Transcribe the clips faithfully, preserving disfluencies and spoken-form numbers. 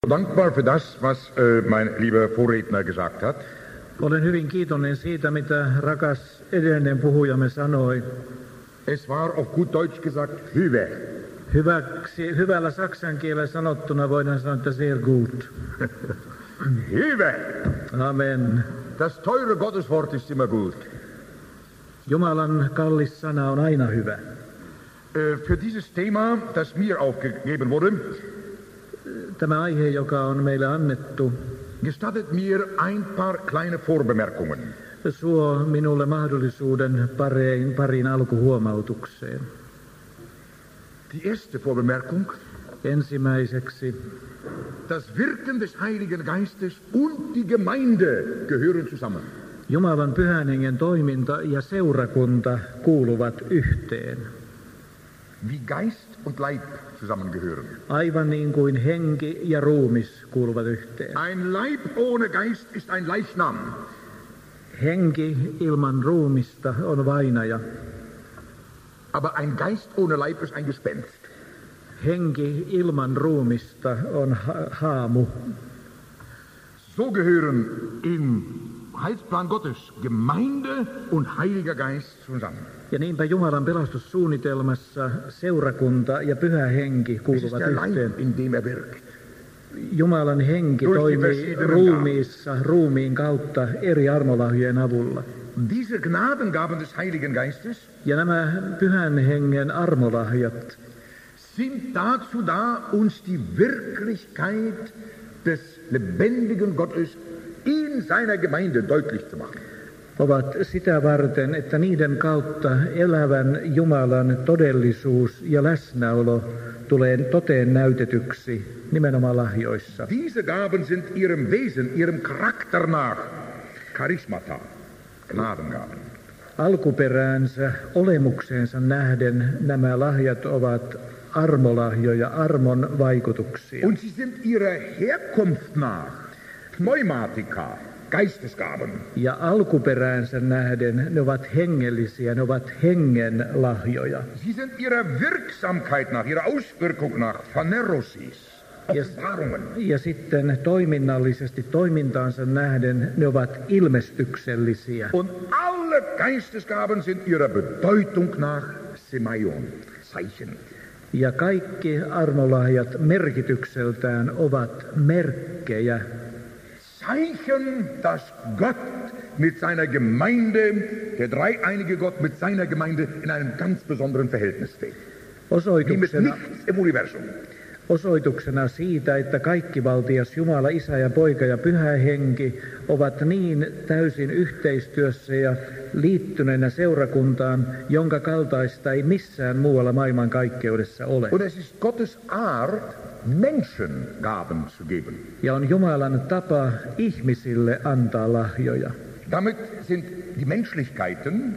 Dankbar für das, was äh, mein lieber Vorredner gesagt hat. Olen hyvin kiitollinen siitä, mitä rakas edellinen puhujamme sanoi. Es war auf gut Deutsch gesagt Hüwe. Hyväksi, hyvällä saksan kielellä sanottuna voidaan sanoa, että sehr gut. Hüwe. Amen. Das teure Gotteswort ist immer gut. Jumalan kallis sana on aina hyvä. Äh, für dieses Thema, das mir aufgegeben wurde, Tämä aihe, joka on meille annettu, gestattet mir ein paar kleine Vorbemerkungen. suo minulle mahdollisuuden parein, pariin alkuhuomautukseen. Die erste Vorbemerkung: Ensimmäiseksi, das Wirken des Heiligen Geistes und die Gemeinde gehören zusammen. Jumalan pyhän hengen toiminta ja seurakunta kuuluvat yhteen. Wie Geist und Leib zusammengehören. Aivan niin kuin henki ja ruumis kuuluvat yhteen. Ein Leib ohne Geist ist ein Leichnam. Henki ilman ruumista on vainaja. Aber ein Geist ohne Leib ist ein Gespenst. Henki ilman ruumista on ha- haamu. So gehören im Heilsplan Gottes Gemeinde und Heiliger Geist zusammen. Ja niinpä Jumalan pelastussuunnitelmassa seurakunta ja pyhä henki Es ist kuuluvat der Leib, yhteen. in dem er wirkt. Jumalan henki Durch die toimii verschiedenen ruumiissa ruumiin kautta eri armolahjojen avulla. Diese Gnadengaben des Heiligen Geistes Ja nämä pyhän hengen armolahjat sind dazu da, uns die Wirklichkeit des lebendigen Gottes in seiner Gemeinde deutlich zu machen. ovat sitä varten, että niiden kautta elävän Jumalan todellisuus ja läsnäolo tulee toteen näytetyksi nimenomaan lahjoissa. Diese Gaben sind ihrem Wesen, ihrem Charakter nach Charismata, Gnadengaben. Alkuperäänsä, olemukseensa nähden nämä lahjat ovat armolahjoja, armon vaikutuksia. Und sie sind ihrer Herkunft nach Pneumatika, Geistesgaben. Ja alkuperäänsä nähden ne ovat hengellisiä, ne ovat hengen lahjoja. Sie sind ihrer Wirksamkeit nach, ihrer Auswirkung nach Phanerosis, Offenbarungen. Ja sitten toiminnallisesti toimintaansa nähden ne ovat ilmestyksellisiä. Und alle Geistesgaben sind ihrer Bedeutung nach Semaion, Zeichen. Ja kaikki armolahjat merkitykseltään ovat merkkejä. Zeichen, dass Gott mit seiner Gemeinde, der dreieinige Gott mit seiner Gemeinde in einem ganz besonderen Verhältnis steht. Wie mit Osoituksena, nichts im Universum. osoituksena siitä, että kaikkivaltias Jumala, Isä ja Poika ja Pyhä Henki ovat niin täysin yhteistyössä ja liittyneenä seurakuntaan, jonka kaltaista ei missään muualla maailmankaikkeudessa ole. Und es ist Gottes Art, Menschen Gaben zu geben. Ja on Jumalan tapa ihmisille antaa lahjoja. Damit sind die Menschlichkeiten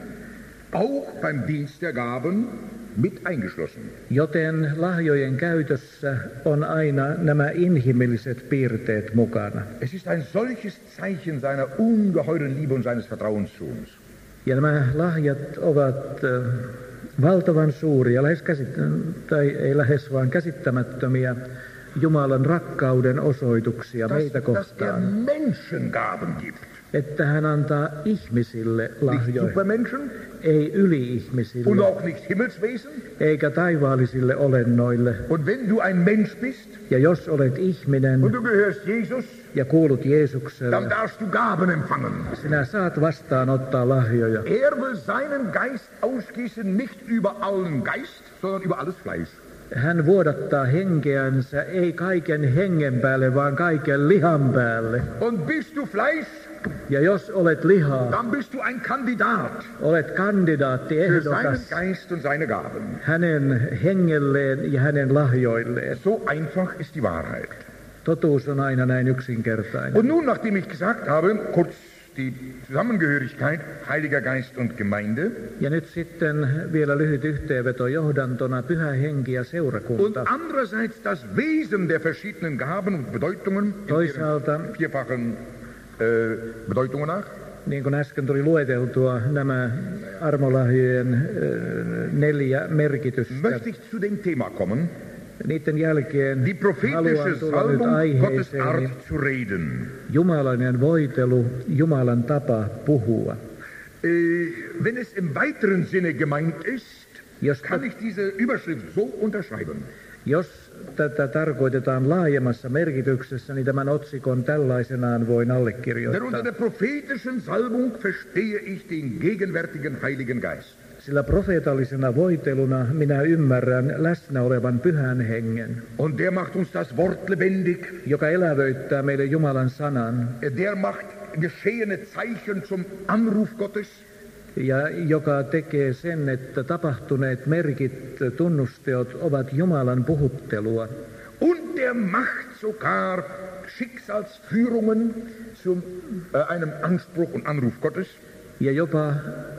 auch beim Dienst der Gaben mit eingeschlossen. Joten lahjojen käytössä on aina nämä inhimilliset piirteet mukana. Es ist ein solches Zeichen seiner ungeheuren Liebe und seines Vertrauens zu uns. Ja nämä lahjat ovat äh, valtavan suuria, lähes käsit- tai ei lähes vaan käsittämättömiä Jumalan rakkauden osoituksia Dass, meitä dass er kohtaan. Menschen Gaben gibt. Että hän antaa ihmisille Nicht lahjoja, Supermenschen ei und yli-ihmisille, auch nicht Himmelswesen. eikä taivaallisille olennoille. Und wenn du ein Mensch bist Ja jos olet ihminen und du gehörst Jesus, ja kuulut dann Jeesukselle, darfst du Gaben empfangen. sinä saat vastaanottaa lahjoja. Er will seinen Geist ausgießen, nicht über allen Geist, sondern über alles Fleisch. Hän vuodattaa henkeänsä ei kaiken hengen päälle, vaan kaiken lihan päälle. Und bist du Fleisch, Ja jos olet lihaa, dann bist du ein Kandidat olet kandidaatti, für seinen ehdokas Geist und seine Gaben. hänen hengelleen ja hänen lahjoilleen. So einfach ist die Wahrheit. Totuus on aina näin yksinkertainen. Und nun, nachdem ich gesagt habe, kurz die Zusammengehörigkeit Heiliger Geist und Gemeinde Ja nyt sitten vielä lyhyt yhteenveto johdantona pyhä henki ja und seurakunta. andererseits das Wesen der verschiedenen Gaben und Bedeutungen in Toisaalta, ihren vierfachen äh, Bedeutungen nach. niin kuin äsken tuli lueteltua, nämä armolahjojen äh, neljä merkitystä. Möchte ich zu dem Thema kommen, Niiden jälkeen die prophetische haluan tulla nyt Salbung, Gottes aiheeseeni, Art zu reden. jumalainen voitelu, Jumalan tapa puhua. Äh, wenn es im weiteren Sinne gemeint ist, Jos, kann ich diese Überschrift so unterschreiben. jos tätä tarkoitetaan laajemmassa merkityksessä, niin tämän otsikon tällaisenaan voin Denn allekirjoittaa. unter der prophetischen Salbung verstehe ich den gegenwärtigen Heiligen Geist. Sillä profeetallisena voiteluna minä ymmärrän läsnä olevan pyhän hengen, Und der macht uns das Wort lebendig. joka elävöittää meille Jumalan sanan Der macht geschehene Zeichen zum Anruf Gottes. ja joka tekee sen, että tapahtuneet merkit, tunnusteot ovat Jumalan puhuttelua. Und der macht sogar Schicksalsführungen zu äh, einem Anspruch und Anruf Gottes. Ja jopa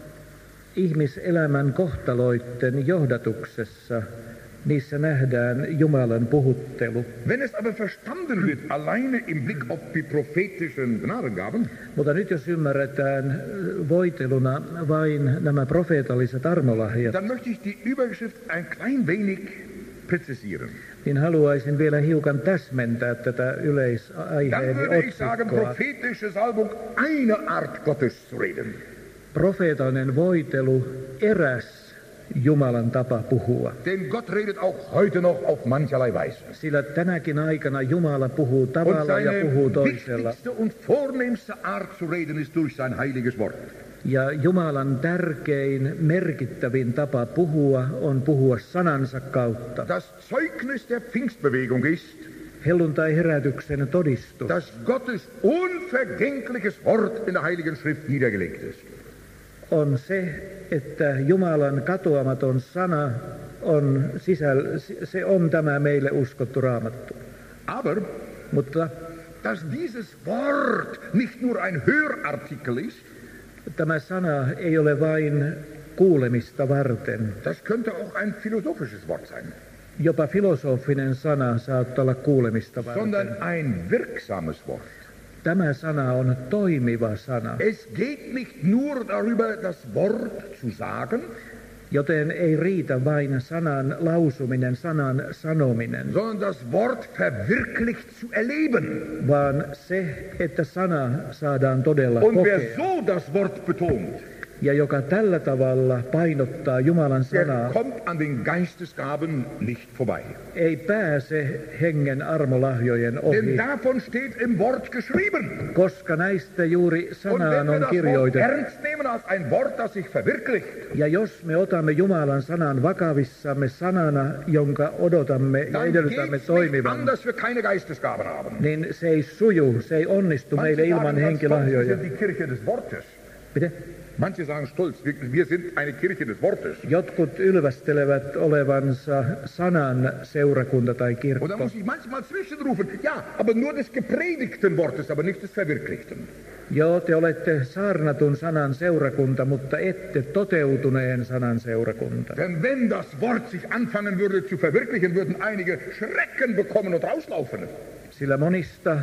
ihmiselämän kohtaloitten johdatuksessa niissä nähdään Jumalan puhuttelu. Wenn es aber verstanden wird, alleine im Blick auf die prophetischen Gnadengaben, Mutta nyt jos ymmärretään voiteluna vain nämä profeetalliset armolahjat, dann möchte ich die Überschrift ein klein wenig präzisieren. niin haluaisin vielä hiukan täsmentää tätä Dann yleisaiheeni würde ich sagen, otsikkoa. prophetische Salbung, eine Art Gottes zu reden. Profeetallinen voitelu, eräs Jumalan tapa puhua. Denn Gott redet auch heute noch auf mancherlei Weise. Sillä tänäkin aikana Jumala puhuu Und tavalla ja seine puhuu toisella. wichtigste und vornehmste Art zu reden ist durch sein heiliges Wort. Ja Jumalan tärkein, merkittävin tapa puhua on puhua sanansa kautta. Das Zeugnis der Pfingstbewegung ist, Helluntai-herätyksen todistus dass Gottes unvergängliches Wort in der Heiligen Schrift niedergelegt ist. on se, että Jumalan katoamaton sana on sisäl, se on tämä meille uskottu Raamattu. Aber, Mutta dass dieses Wort nicht nur ein Hörartikel ist, tämä sana ei ole vain kuulemista varten. das könnte auch ein philosophisches Wort sein, Jopa filosofinen sana saattaa olla kuulemista varten. sondern ein wirksames Wort. Tämä sana on toimiva sana, Es geht nicht nur darüber, das Wort zu sagen, joten ei riitä vain sanan lausuminen, sanan sanominen, sondern das Wort verwirklicht zu erleben. vaan se, että sana saadaan todella Und wer kokea. so das Wort betont, Ja joka tällä tavalla painottaa Jumalan der sanaa, kommt an den Geistesgaben nicht vorbei. ei pääse hengen armolahjojen Denn ohi, davon steht im Wort geschrieben. koska näistä juuri Und wenn sanaan wir on das Wort kirjoitettu. ernst nehmen als ein Wort, das sich verwirklicht, Ja jos me otamme Jumalan sanan vakavissamme sanana, jonka odotamme ja dann edellytämme geht es nicht toimivan, an, dass wir keine Geistesgaben haben. niin se ei suju, se ei onnistu meille Manche ilman sagen ganz stolz, wir henkilahjoja. sind die Kirche des Wortes. Miten? Manche sagen stolz, wir, wir sind eine Kirche des Wortes. Jotkut ylvästelevät olevansa sanan seurakunta tai Und da kirkko. muss ich manchmal zwischenrufen, ja, aber nur des gepredigten Wortes, aber nicht des verwirklichten. Joo, te olette saarnatun sanan seurakunta, mutta ette toteutuneen sanan seurakunta. Denn wenn das Wort sich anfangen würde zu verwirklichen, würden einige Schrecken bekommen und rauslaufen. Sillä monista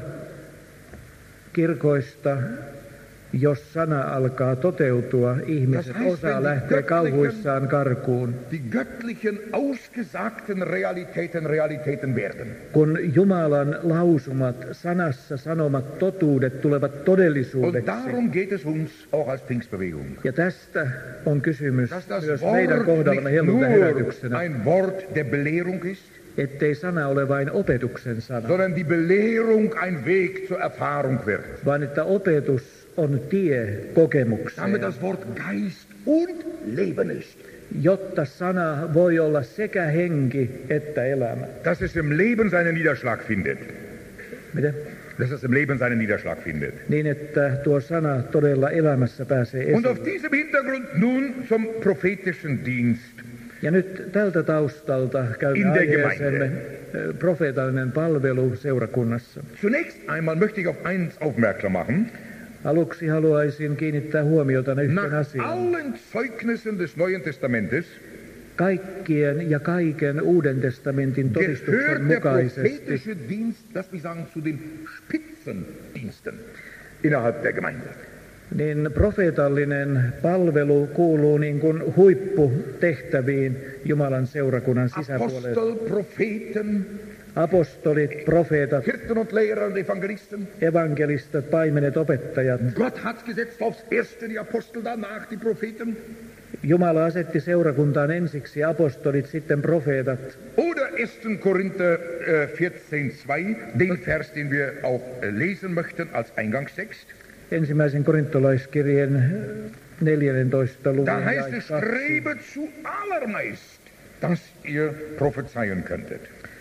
kirkoista, jos sana alkaa toteutua, ihmiset Das heißt, osa wenn die lähtee göttlichen- kauhuissaan karkuun. Die göttlichen, ausgesagten Realitäten Realitäten werden. Kun Jumalan lausumat, sanassa sanomat totuudet tulevat Und todellisuudeksi. darum geht es uns auch als Pfingstbewegung. Ja tästä on kysymys Dass das myös meidän Wort kohdallamme nicht nur helluntai-herätyksenä, ein Wort der Belehrung ist, ettei sana ole vain opetuksen sana, sondern die Belehrung ein Weg zur Erfahrung wird. vaan että opetus on tie kokemukseen, Damit das Wort Geist und Leben ist. jotta sana voi olla sekä henki että elämä. Dass es im Leben seinen Niederschlag findet. Miten? Dass es im Leben seinen Niederschlag findet. Niin, että tuo sana todella elämässä pääsee Und auf esiin. diesem Hintergrund nun zum prophetischen Dienst. Ja nyt tältä taustalta käymme In der aiheeseemme eh, profeetallinen palvelu seurakunnassa. Zunächst einmal möchte ich auf eins aufmerksam machen. Aluksi haluaisin kiinnittää huomiota yhteen Nach asiaan. allen Zeugnissen des Neuen Testamentes Kaikkien ja kaiken Uuden testamentin todistuksen gehört der mukaisesti prophetische Dienst, lass mich sagen, zu den Spitzendiensten innerhalb der Gemeinde. niin profeetallinen palvelu kuuluu niin kuin huipputehtäviin Jumalan seurakunnan sisäpuolelle. Apostel, Propheten, Apostolit, profeetat, Hirten und Lehrer und Evangelisten. evankelistat, paimenet, opettajat. Gott hat gesetzt aufs erste die Apostel, danach die Propheten. Jumala asetti seurakuntaan ensiksi apostolit, sitten profeetat. Oder erster Korinther äh, vierzehn zwei, den Vers, den wir auch äh, lesen möchten als Eingangstext. Ensimmäisen korintolaiskirjeen neljännentoista luvun Da heißt jae es, kaksi. strebet zu allermeist, dass ihr prophezeien könntet.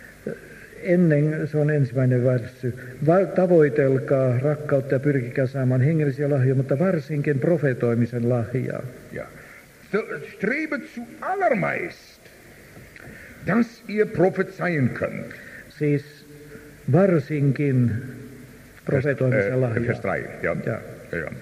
Ennen, se on ensimmäinen värssy, Va- tavoitelkaa rakkautta ja pyrkikää saamaan hengellisiä lahjoja, mutta varsinkin profetoimisen lahjaa. Ja. So, strebet zu allermeist, dass ihr prophezeien könnt. Siis varsinkin profetoimisen Äh, lahjaa. Vers drei, ja. Ja. Ja, ja.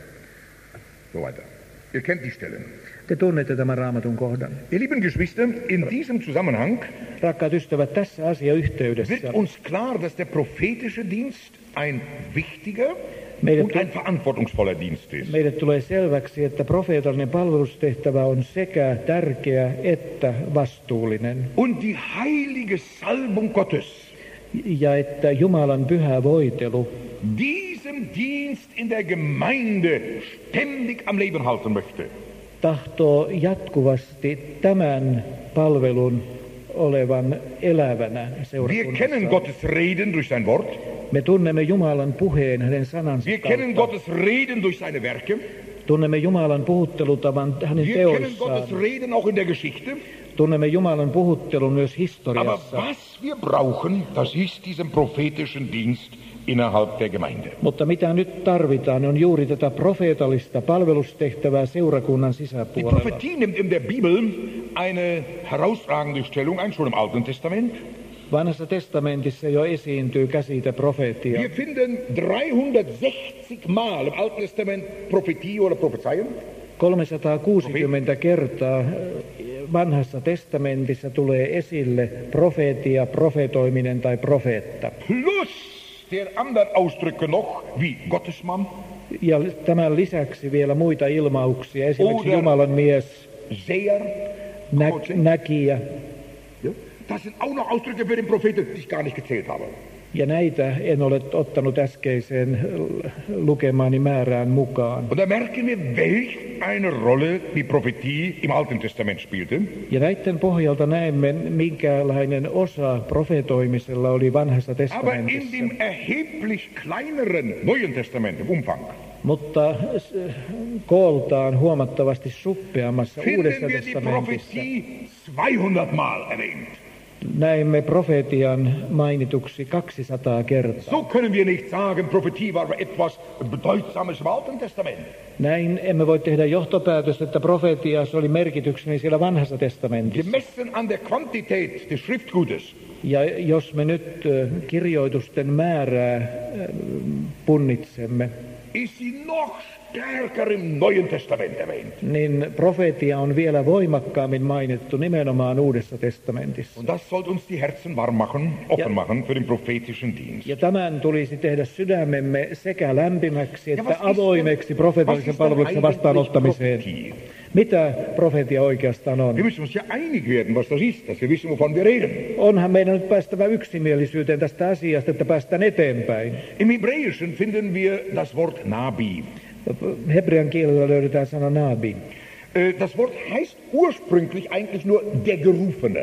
So weiter. Ihr kennt die Stellen. Te tunnette tämän raamatun kohdan. Ihr lieben Geschwister, in diesem Zusammenhang Rakkaat ystävät, tässä asiayhteydessä wird uns klar, dass der prophetische Dienst ein wichtiger Meidät und tu- ein verantwortungsvoller Dienst ist. meille tulee selväksi, että profeetallinen palvelustehtävä on sekä tärkeä että vastuullinen. Und die heilige Salbung Gottes, Ja että Jumalan pyhä voitelu diesen Dienst in der Gemeinde ständig am Leben halten möchte. tahtoo jatkuvasti tämän palvelun olevan elävänä Wir kennen seurakunnassa. Gottes Reden durch sein Wort. Me tunnemme Jumalan puheen hänen sanansa Wir kennen kautta. Gottes Reden durch seine Werke. Tunnemme Jumalan puhuttelutavan hänen Wir kennen teoissaan. Gottes Reden auch in der Geschichte. Tunnemme Jumalan puhuttelun myös Aber historiassa. was wir brauchen, das ist diesen prophetischen Dienst innerhalb der Gemeinde. Mutta mitä nyt tarvitaan, on juuri tätä profeetallista palvelustehtävää seurakunnan Die sisäpuolella. Prophetie nimmt in der Bibel eine herausragende Stellung ein, schon im Alten Testament. Vanhassa testamentissa jo esiintyy käsite profeetia. Wir finden dreihundertsechzig Mal im Alten Testament Prophetie oder Prophezeien. kolmesataakuusikymmentä kertaa vanhassa testamentissa tulee esille profeetia, profetoiminen tai profeetta. Plus der anderen Ausdrücke noch, wie Gottesmann, Ja tämän lisäksi vielä muita ilmauksia, esimerkiksi Oder- Jumalan mies, Seher. nä- näkijä. Ja? Das sind auch noch Ausdrücke für den Propheten, die ich gar nicht gezählt habe. Ja näitä en ole ottanut äskeiseen lukemaani määrään mukaan. Und da merken wir, welch eine Rolle die Prophetie im Alten Testament spielte. Ja näiden pohjalta näemme, minkälainen osa profetoimisella oli vanhassa Aber in testamentissa. dem erheblich kleineren Neuen Testament, im Umfang, Mutta s- kooltaan huomattavasti suppeammassa finden uudessa wir die testamentissa Prophetie zweihundert Mal erwähnt. näemme profetian mainituksi kaksisataa kertaa. So können wir nicht sagen, Prophetie war etwas Bedeutsames im Alten Testament. Näin emme voi tehdä johtopäätöstä, että profetia se oli merkitykseni siellä vanhassa testamentissa. Gemessen an der Quantität des Schriftgutes Ja jos me nyt ö, kirjoitusten määrää ö, punnitsemme, ist sie noch stärker im Neuen Testament erwähnt. niin profetia on vielä voimakkaammin mainittu nimenomaan uudessa testamentissa. Und das sollte uns die Herzen warm machen, offen Ja. machen für den prophetischen Dienst. Ja tämän tulisi tehdä sydämemme sekä lämpimäksi Ja että was ist avoimeksi denn- was profetallisen ist denn palveluksen eigentlich vastaanottamiseen. Prophetie? Mitä profetia oikeastaan on? Wir müssen uns ja einig werden, was das ist, dass wir wissen, wovon wir reden. Onhan meidän nyt päästävä yksimielisyyteen tästä asiasta, että päästään eteenpäin. Im Hebräischen finden wir das Wort Nabi. Hebrean kielellä löydetään sana nabi. Äh, Das Wort heißt ursprünglich eigentlich nur der Gerufene.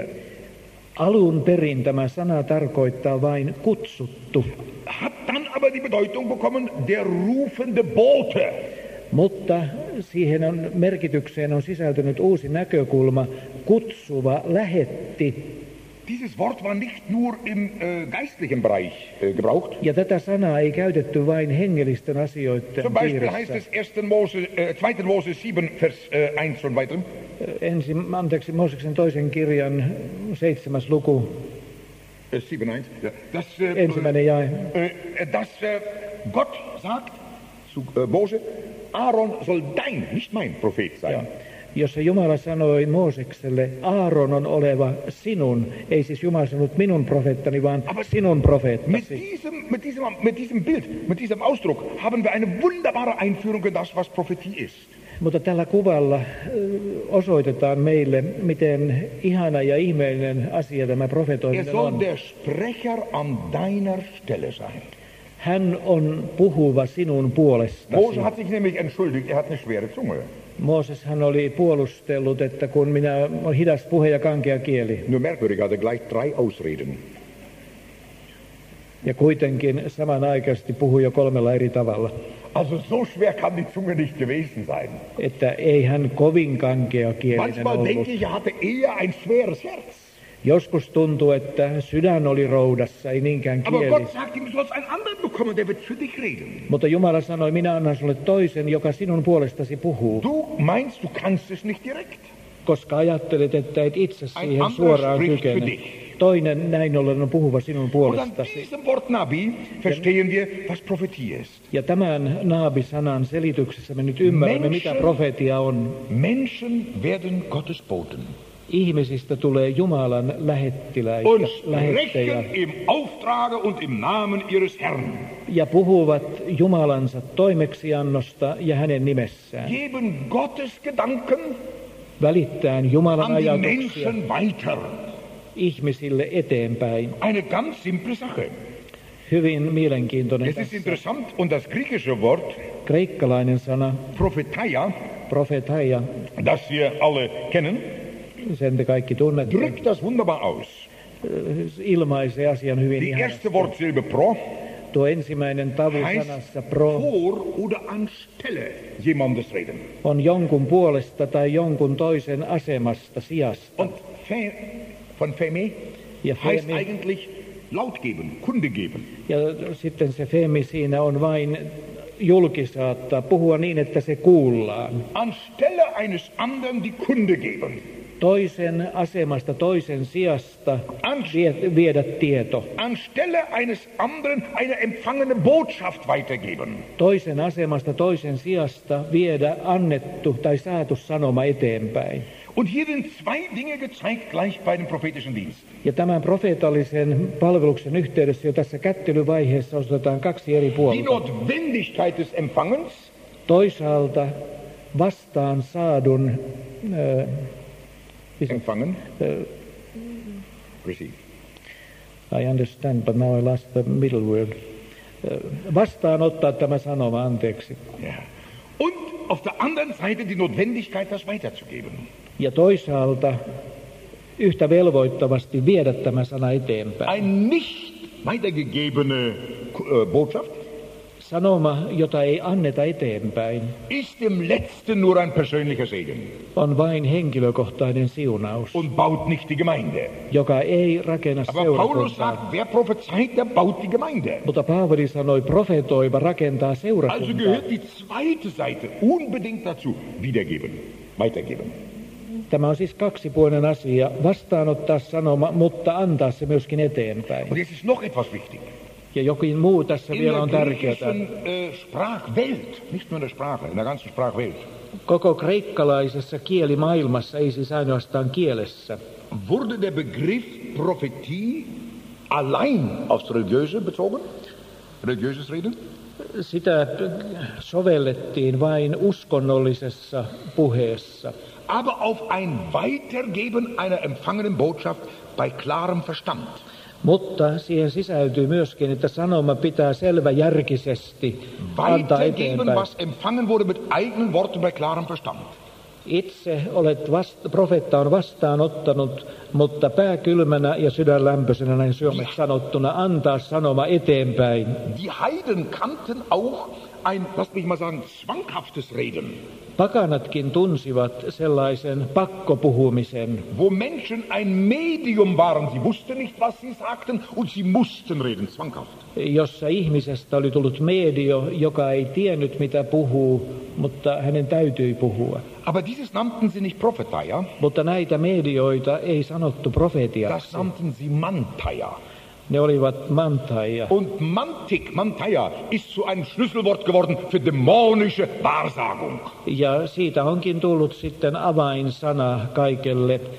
Alun perin tämä sana tarkoittaa vain kutsuttu, Hat dann aber die Bedeutung bekommen, der rufende Bote. mutta siihen on, merkitykseen on sisältynyt uusi näkökulma, kutsuva lähetti. Dieses Wort war nicht nur im äh, geistlichen Bereich äh, gebraucht. Ja tätä sanaa ei käytetty vain hengellisten asioiden Zum Beispiel heißt piirissä. es erster Mose, äh, zweiter Mose sieben, Vers äh, eins und weiter. Ensin, anteeksi, Mooseksen toisen kirjan seitsemäs luku, Äh, sieben eins. Ja. Das, äh, ensimmäinen jae. äh, dass äh, Gott sagt zu äh, Mose, Aaron soll dein, nicht mein Prophet sein. Ja. jossa Jumala sanoi Moosekselle, Aaron on oleva sinun, ei siis Jumala sanonut minun profeettani, vaan Aber sinun Mit profeettasi. diesem, mit, diesem, mit diesem Bild, mit diesem Ausdruck haben wir eine wunderbare Einführung in das, was Prophetie ist. Mutta tällä kuvalla ö, osoitetaan meille, miten ihana ja ihmeellinen asia tämä Er profetoiminen soll on. der Sprecher an deiner Stelle sein. Hän on puhuva sinun puolestasi. Mose hat sich nämlich entschuldigt, er hat eine schwere Zunge. Mooseshan oli puolustellut, että kun minä olen hidas puhe ja kankea kieli. Nur merkwürdig, er hatte gleich drei Ausreden. Ja kuitenkin samanaikaisesti puhui jo kolmella eri tavalla. Also so schwer kann die Zunge nicht gewesen sein. Että ei hän kovin kankea kielinen Manchmal denke ollut. ich, er hatte eher ein schweres Herz. Joskus tuntuu, että sydän oli roudassa, ei niinkään Aber kieli. Gott sagt ihm, du sollst einen anderen bekommen, der wird für dich reden. Mutta Jumala sanoi, minä annan sulle toisen, joka sinun puolestasi puhuu. Du meinst, du kannst es nicht direkt. Koska ajattelet, että et itse Ein siihen anderer suoraan spricht für kykene. dich. Toinen näin ollen on puhuva sinun Und an puolestasi. diesem Wort Nabi verstehen wir, was Prophetie ist. Ja tämän naabisanan selityksessä me nyt ymmärrämme, mitä Menschen- profetia on. Menschen werden Gottes Boten Ihmisistä tulee Jumalan lähettiläitä, und lähettäjä, sprechen im Auftrage und im Namen ihres Herrn. ja puhuvat Jumalansa toimeksiannosta ja hänen nimessään. Geben Gottes Gedanken Välittäen Jumalan an die ajatuksia Menschen weiter. ihmisille eteenpäin. Eine ganz simple Sache. Hyvin mielenkiintoinen Es ist tässä. interessant und das griechische Wort Kreikkalainen sana, Prophetia, profetaia, das wir alle kennen, sen te kaikki tunnette, drückt das wunderbar aus. ilmaisee asian hyvin Die ihanasti. erste Wortsilbe pro Tuo ensimmäinen tavu heißt sanassa pro vor oder anstelle jemandes reden. on jonkun puolesta tai jonkun toisen asemasta, sijasta. Und fe, von Feme Ja heißt femi, eigentlich laut geben, Kunde geben. ja sitten se femi siinä on vain julkisaattaa, puhua niin, että se kuullaan. Anstelle eines anderen die Kunde geben. Toisen asemasta, toisen sijasta Anst- vie, viedä tieto. Anstelle eines anderen eine empfangene Botschaft weitergeben. Toisen asemasta, toisen sijasta viedä annettu tai saatu sanoma eteenpäin. Und hier sind zwei Dinge gezeigt gleich bei dem prophetischen Dienst. Ja tämän profeetallisen palveluksen yhteydessä jo tässä kättelyvaiheessa osoitetaan kaksi eri Die puolta. Notwendigkeit des Empfangens Toisaalta vastaan saadun, äh, empfangen, receive. I understand, but now I lost the middle word. Äh, vastaanottaa tämä sanoma, anteeksi. Ja. Und auf der anderen Seite die Notwendigkeit, das weiterzugeben. Ja toisaalta yhtä velvoittavasti viedä tämä sana eteenpäin. Ein nicht weitergegebene äh, Botschaft Sanoma, jota ei anneta eteenpäin, ist im Letzten nur ein persönlicher Segen on vain henkilökohtainen siunaus, und baut nicht die Gemeinde. joka ei rakenna Aber Paulus seurakuntaa. sagt, wer prophezeit, der baut die Gemeinde. Mutta Paavali sanoi, profetoiva rakentaa Also seurakuntaa. gehört die zweite Seite unbedingt dazu, wiedergeben, weitergeben. Tämä on siis kaksipuolinen asia, vastaanottaa sanoma, mutta antaa se myöskin eteenpäin. Und jetzt ist noch etwas wichtig. Ja jokin muu tässä In vielä der on tärkeää. griechischen äh, Sprachwelt, nicht nur in der Sprache, in der ganzen Sprachwelt, Koko kreikkalaisessa kielimaailmassa, ei siis ainoastaan kielessä, wurde der Begriff Prophetie allein aufs Religiöse bezogen, religiöses Reden, sitä sovellettiin vain uskonnollisessa puheessa. aber auf ein Weitergeben einer empfangenen Botschaft bei klarem Verstand. Mutta siihen sisältyy myöskin, että sanoma pitää selväjärkisesti antaa Weitergeben, eteenpäin. was empfangen wurde mit eigenen Worten bei klarem Verstand. Itse olet vasta, profeetta on vastaanottanut, mutta pää kylmänä ja sydän lämpöisenä, näin suomeksi sanottuna, antaa sanoma eteenpäin. Die Heiden kannten auch ein, lass mich mal sagen, zwanghaftes Reden, Pakanatkin tunsivat sellaisen pakkopuhumisen, wo Menschen ein Medium waren. Sie wussten nicht, was sie sagten und sie mussten reden, zwanghaft. jossa ihmisestä oli tullut medio, joka ei tiennyt mitä puhuu, mutta hänen täytyi puhua. Aber dieses nannten sie nicht Prophetia, Mutta näitä medioita ei sanottu das profetiaksi, nannten sie Mantaia. Ne olivat mantaia. Und Mantik, Mantaia, ist zu einem Schlüsselwort geworden für dämonische Wahrsagung. Ja siitä onkin tullut sitten avainsana kaikelle äh,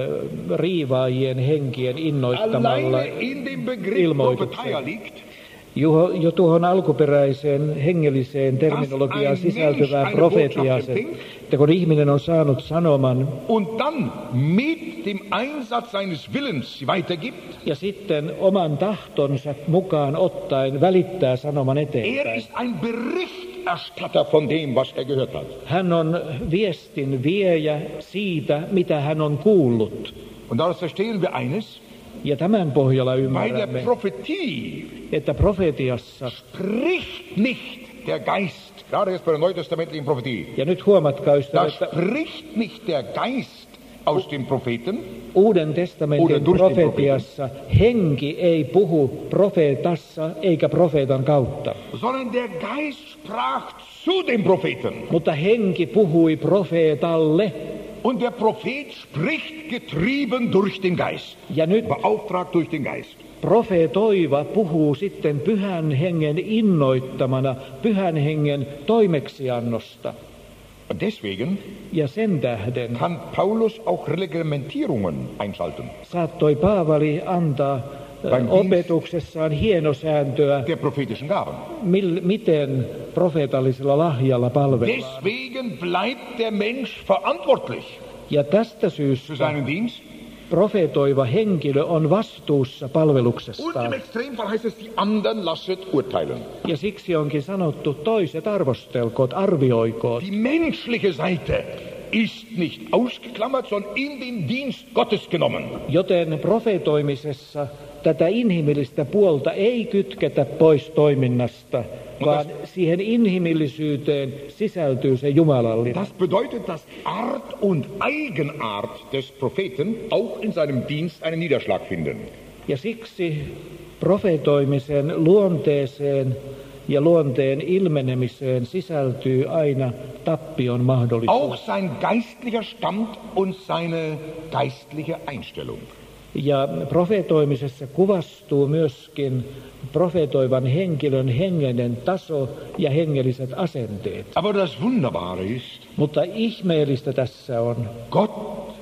riivaajien henkien innoittamalla Alleine in dem Begriff Prophetia liegt, Jo, jo tuohon alkuperäiseen hengelliseen terminologiaan sisältyvään profetiaan, että kun ihminen on saanut sanoman und dann mit dem Einsatz seines Willens weitergibt, ja sitten oman tahtonsa mukaan ottaen välittää sanoman er eteenpäin. ist ein Berichterstatter von dem, was er gehört hat. Hän on viestin viejä siitä, mitä hän on kuullut. Und daraus verstehen wir eines, Ja tämän pohjalla bei der ymmärrämme, Prophetie että profetiassa, spricht nicht der Geist, gerade jetzt bei der neutestamentlichen Prophetie, ja nyt huomatkaa da ystävät, että spricht nicht der Geist aus dem Propheten, Uuden testamentin profetiassa henki ei puhu profeetassa eikä profeetan kautta, sondern der Geist sprach zu dem Propheten. mutta henki puhui profeetalle. Und der Prophet spricht getrieben durch den Geist, Ja nyt beauftragt durch den Geist. profeetoiva puhuu sitten pyhän hengen innoittamana, pyhän hengen toimeksiannosta. Und deswegen Ja sen tähden kann Paulus auch Reglementierungen einschalten. saattoi Paavali antaa äh, Beim Dienst- opetuksessaan hienosääntöä, Der prophetischen Gaben. mil, miten profeetallisella lahjalla palvellaan. Deswegen bleibt der Mensch verantwortlich Ja tästä für syystä seinen Dienst. profeetoiva henkilö on vastuussa Und palveluksestaan. im Extremfall heißt es, die anderen lasset urteilen. Ja siksi onkin sanottu, toiset arvostelkoot, arvioikoot. Die menschliche Seite ist nicht ausgeklammert, sondern in den Dienst Gottes genommen. Joten profeetoimisessa tätä inhimillistä puolta ei kytketä pois toiminnasta, vaan siihen inhimillisyyteen sisältyy se jumalallinen. Das bedeutet, dass Art und Eigenart des Propheten auch in seinem Dienst einen Niederschlag finden. Ja siksi profeetoimisen luonteeseen ja luonteen ilmenemiseen sisältyy aina tappion mahdollisuus. Auch sein geistlicher Stand und seine geistliche Einstellung. Ja profeetoimisessa kuvastuu myöskin profeetoivan henkilön hengellinen taso ja hengelliset asenteet. Aber das Wunderbare ist, Mutta ihmeellistä tässä on, Gott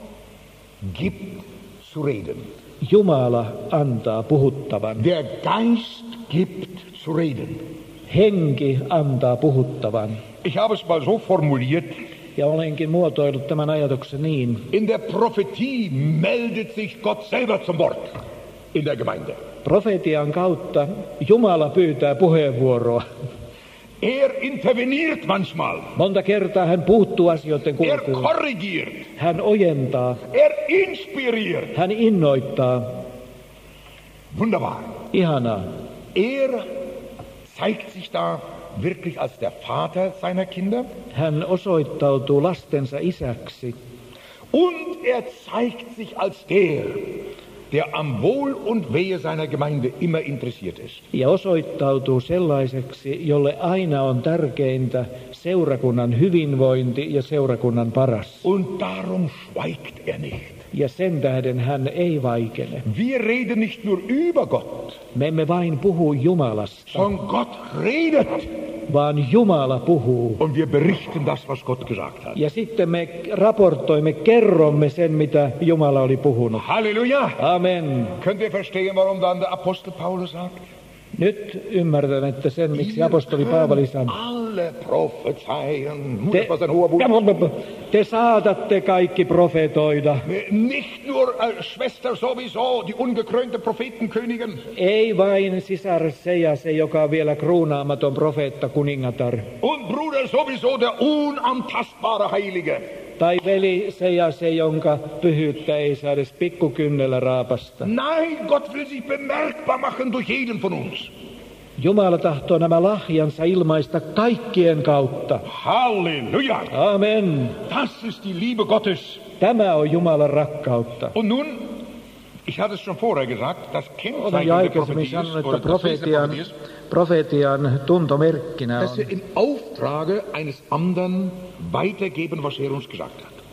gibt zu reden. Jumala antaa puhuttavan. Der Geist gibt zu reden. Henki antaa puhuttavan. Ich habe es mal so formuliert, Ja olenkin muotoillut tämän ajatuksen niin. in der Prophetie meldet sich Gott selber zum Wort in der Gemeinde. Profetian kautta Jumala pyytää puheenvuoroa. Er interveniert manchmal. Monta kertaa hän puuttuu asioiden Er kulkuun. korrigiert. Hän ojentaa, Er inspiriert. hän innoittaa. Wunderbar. Ihanaa. Er zeigt sich da wirklich als der Vater seiner Kinder. Hän osoittautuu lastensa isäksi. Und er zeigt sich als der, der am Wohl und Wehe seiner Gemeinde immer interessiert ist. Ja osoittautuu sellaiseksi, jolle aina on tärkeintä seurakunnan hyvinvointi ja seurakunnan paras. Und darum schweigt er nicht. Ja sen tähden hän ei vaikene. Wir reden nicht nur über Gott, Me emme vain puhu Jumalasta, sondern Gott redet. vaan Jumala puhuu. Und wir berichten das, was Gott gesagt hat. Ja sitten me raportoimme, kerromme sen, mitä Jumala oli puhunut. Halleluja! Amen. Könnt ihr verstehen, warum dann der Apostel Paulus sagt? Nyt ymmärrän, että sen, miksi apostoli Paavali sanoi. Alle prophezeien. Te, Das war sein hoher Wunsch. te saatatte kaikki profetoida. Nicht nur als Schwester sowieso, die ungekrönte Prophetenkönigin. Ei vain sisar se ja se, joka on vielä kruunaamaton profeetta kuningatar. Und Bruder sowieso, der unantastbare Heilige. Tai veli se ja se, jonka pyhyyttä ei saa edes pikkukynnellä raapasta. Nein, Gott will sich bemerkbar machen durch jeden von uns. Jumala tahtoo nämä lahjansa ilmaista kaikkien kautta. Halleluja! Amen. Das ist die Liebe Gottes. Tämä on Jumalan rakkautta. Und nun, ich hatte es schon vorher gesagt, das Olen Kennzeichen jo der aikaisemmin Prophetie ist, sanonut, oder että das Wesen der profetian, Prophetie ist, profetian tuntomerkkinä dass on, wir im Auftrage eines anderen weitergeben, was er uns gesagt hat.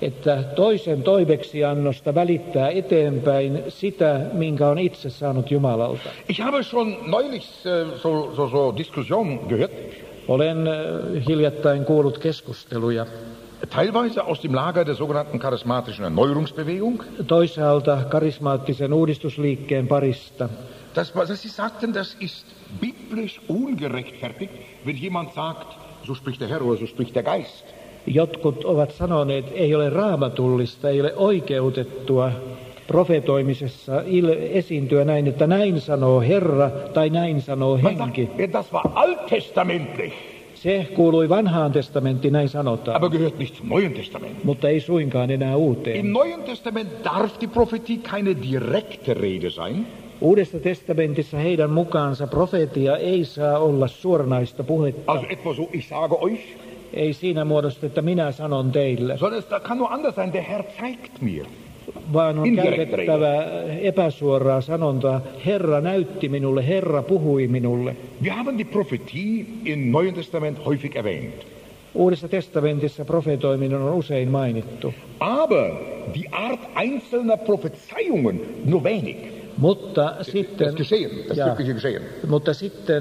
että toisen toimeksiannosta välittää eteenpäin sitä, minkä on itse saanut Jumalalta. Ich habe schon neulich äh, so, so, so Diskussionen gehört. Olen äh, hiljattain kuullut keskusteluja. Teilweise aus dem Lager der sogenannten charismatischen Erneuerungsbewegung. Toisaalta karismaattisen uudistusliikkeen parista. Das, dass sie sagten, das ist biblisch ungerechtfertigt, wenn jemand sagt, so spricht der Herr oder so spricht der Geist. Jotkut ovat sanoneet, että ei ole raamatullista, ei ole oikeutettua profetoimisessa il- esiintyä näin, että näin sanoo Herra tai näin sanoo henki. Das war alttestamentlich. Se kuului vanhaan testamenttiin, näin sanotaan. Aber gehört nicht zum Neuen Testament. Mutta ei suinkaan enää uuteen. Im Neuen Testament darf die Prophetie keine direkte Rede sein. Uudessa testamentissa heidän mukaansa profeetia ei saa olla suoranaista puhetta. Also etwa so, ich sage euch. Ei siinä muodossa, että minä sanon teille. Sondern es kann nur anders sein, der Herr zeigt mir. Vaan on käytettävä epäsuoraa sanontaa. Herra näytti minulle, Herra puhui minulle. Wir haben die Prophetie im Neuen Testament häufig erwähnt. Uudessa testamentissa profetoiminen on usein mainittu. Aber die Art einzelner Prophezeiungen nur wenig. Mutta sitten, das geschehen, das ja, wirkliche geschehen. mutta sitten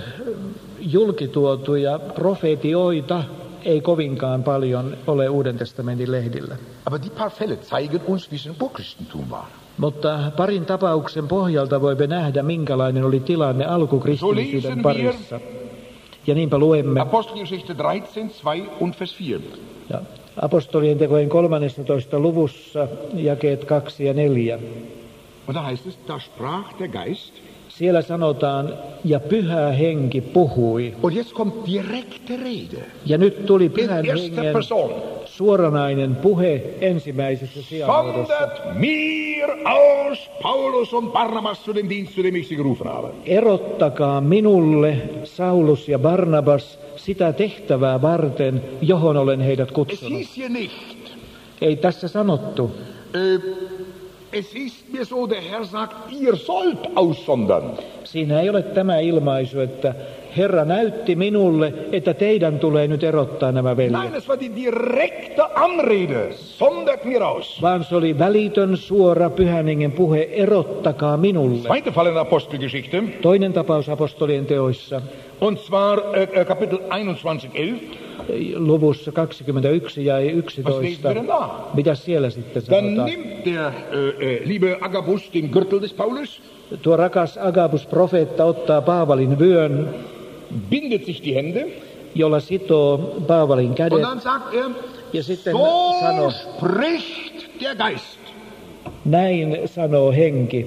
julkituotuja profetioita ei kovinkaan paljon ole Uuden testamentin lehdillä. Aber die paar Fälle zeigen uns, wie es im Urchristentum war. Mutta parin tapauksen pohjalta voimme nähdä, minkälainen oli tilanne alkukristillisyyden parissa. Ja niinpä luemme Apostelgeschichte dreizehn, zwei und Vers vier. Ja apostolien tekojen kolmannessatoista luvussa jakeet kaksi ja neljä. Und da heißt es, da sprach der Geist. Siellä sanotaan, ja pyhä henki puhui. Und jetzt kommt direkte Rede. Ja nyt tuli pyhän In erster hengen Person. suoranainen puhe ensimmäisessä sijamuodossa. Sondert mir aus Paulus und Barnabas zu dem Dienst, zu dem ich sie gerufen habe. Erottakaa minulle Saulus ja Barnabas sitä tehtävää varten, johon olen heidät Es kutsunut. hieß hier nicht. Ei tässä sanottu. Äh, es ist mir so, der Herr sagt, ihr sollt aussondern. Siinä ei ole tämä ilmaisu, että Herra näytti minulle, että teidän tulee nyt erottaa nämä veljet. Nein, es war die direkte Anrede. Sondert mir aus. Vaan se oli välitön, suora, pyhän hengen puhe, erottakaa minulle. Zweite Fall in der Apostelgeschichte. Toinen tapaus apostolien teoissa. Und zwar äh, Kapitel einundzwanzig, elf. Luvussa kaksikymmentäyksi ja Was lesen yksitoista. wir denn da? Mitä siellä sitten Dann sanotaan? nimmt der äh, äh, liebe Agabus den Gürtel des Paulus, Tuo rakas Agabus profeetta ottaa Paavalin vyön, bindet sich die Hände jolla sitoo Paavalin kädet. und dann sagt er, Ja sitten so sanoo, spricht der Geist. näin sanoo henki.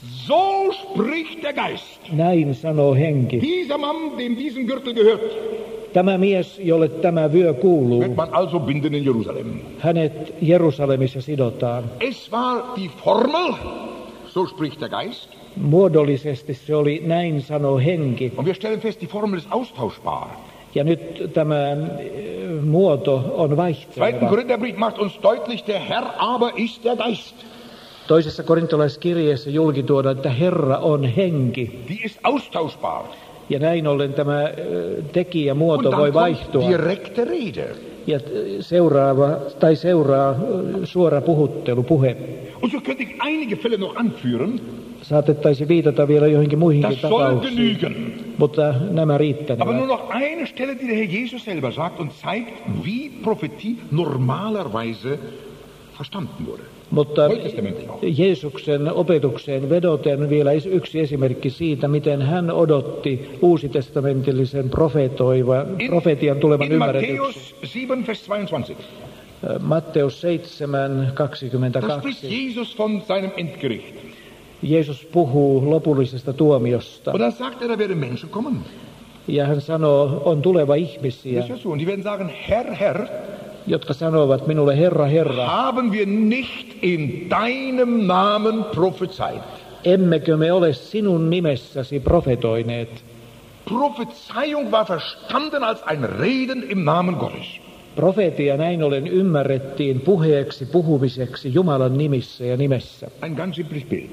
So spricht der Geist. Näin sanoo henki. Dieser Mann, dem diesen Gürtel gehört, Tämä mies, jolle tämä vyö kuuluu, wird man also binden in Jerusalem. hänet Jerusalemissa sidotaan. Es war die Formel, so spricht der Geist. Muodollisesti se oli näin sanoo henki. Und wir stellen fest, die Formel ist austauschbar. Ja nyt tämä äh, muoto on Zweiten vaihteleva. Korintherbrief macht uns deutlich, der Herr aber ist der Geist. Toisessa korintolaiskirjeessä julkituodaan, että Herra on henki. Die ist austauschbar. Ja näin ollen tämä äh, tekijä Und muoto dann voi kommt vaihtua. direkte Rede. Ja äh, seuraava, tai seuraa äh, suora puhuttelu, puhe. Und so könnte ich einige Fälle noch anführen. Saatettaisiin viitata vielä joihinkin muihinkin Das soll tapauksiin, genügen. mutta nämä Aber riittänevät. nur noch eine Stelle, die der Herr Jesus selber sagt und zeigt, wie Prophetie normalerweise verstanden wurde. Mutta Neutestamentlich auch. Jeesuksen opetukseen vedoten vielä yksi esimerkki siitä, miten hän odotti uusitestamentillisen profetoiva, profetian tulevan In ymmärretyksi. Matthäus sieben, Vers zweiundzwanzig. Matteus seitsemän Da spricht kaksikymmentäkaksi. Jesus von seinem Endgericht. Jeesus puhuu lopullisesta tuomiosta. Und dann sagt er, da werden Menschen kommen. Ja hän sanoo, on tuleva ihmisiä, Das ist ja so. Und die werden sagen, Herr, Herr, jotka sanovat minulle, Herra, Herra, haben wir nicht in deinem Namen prophezeit? emmekö me ole sinun nimessäsi profetoineet? Prophezeiung war verstanden als ein Reden im Namen Gottes. Profetia näin ollen ymmärrettiin puheeksi, puhumiseksi Jumalan nimissä ja nimessä. Ein ganz simples Bild.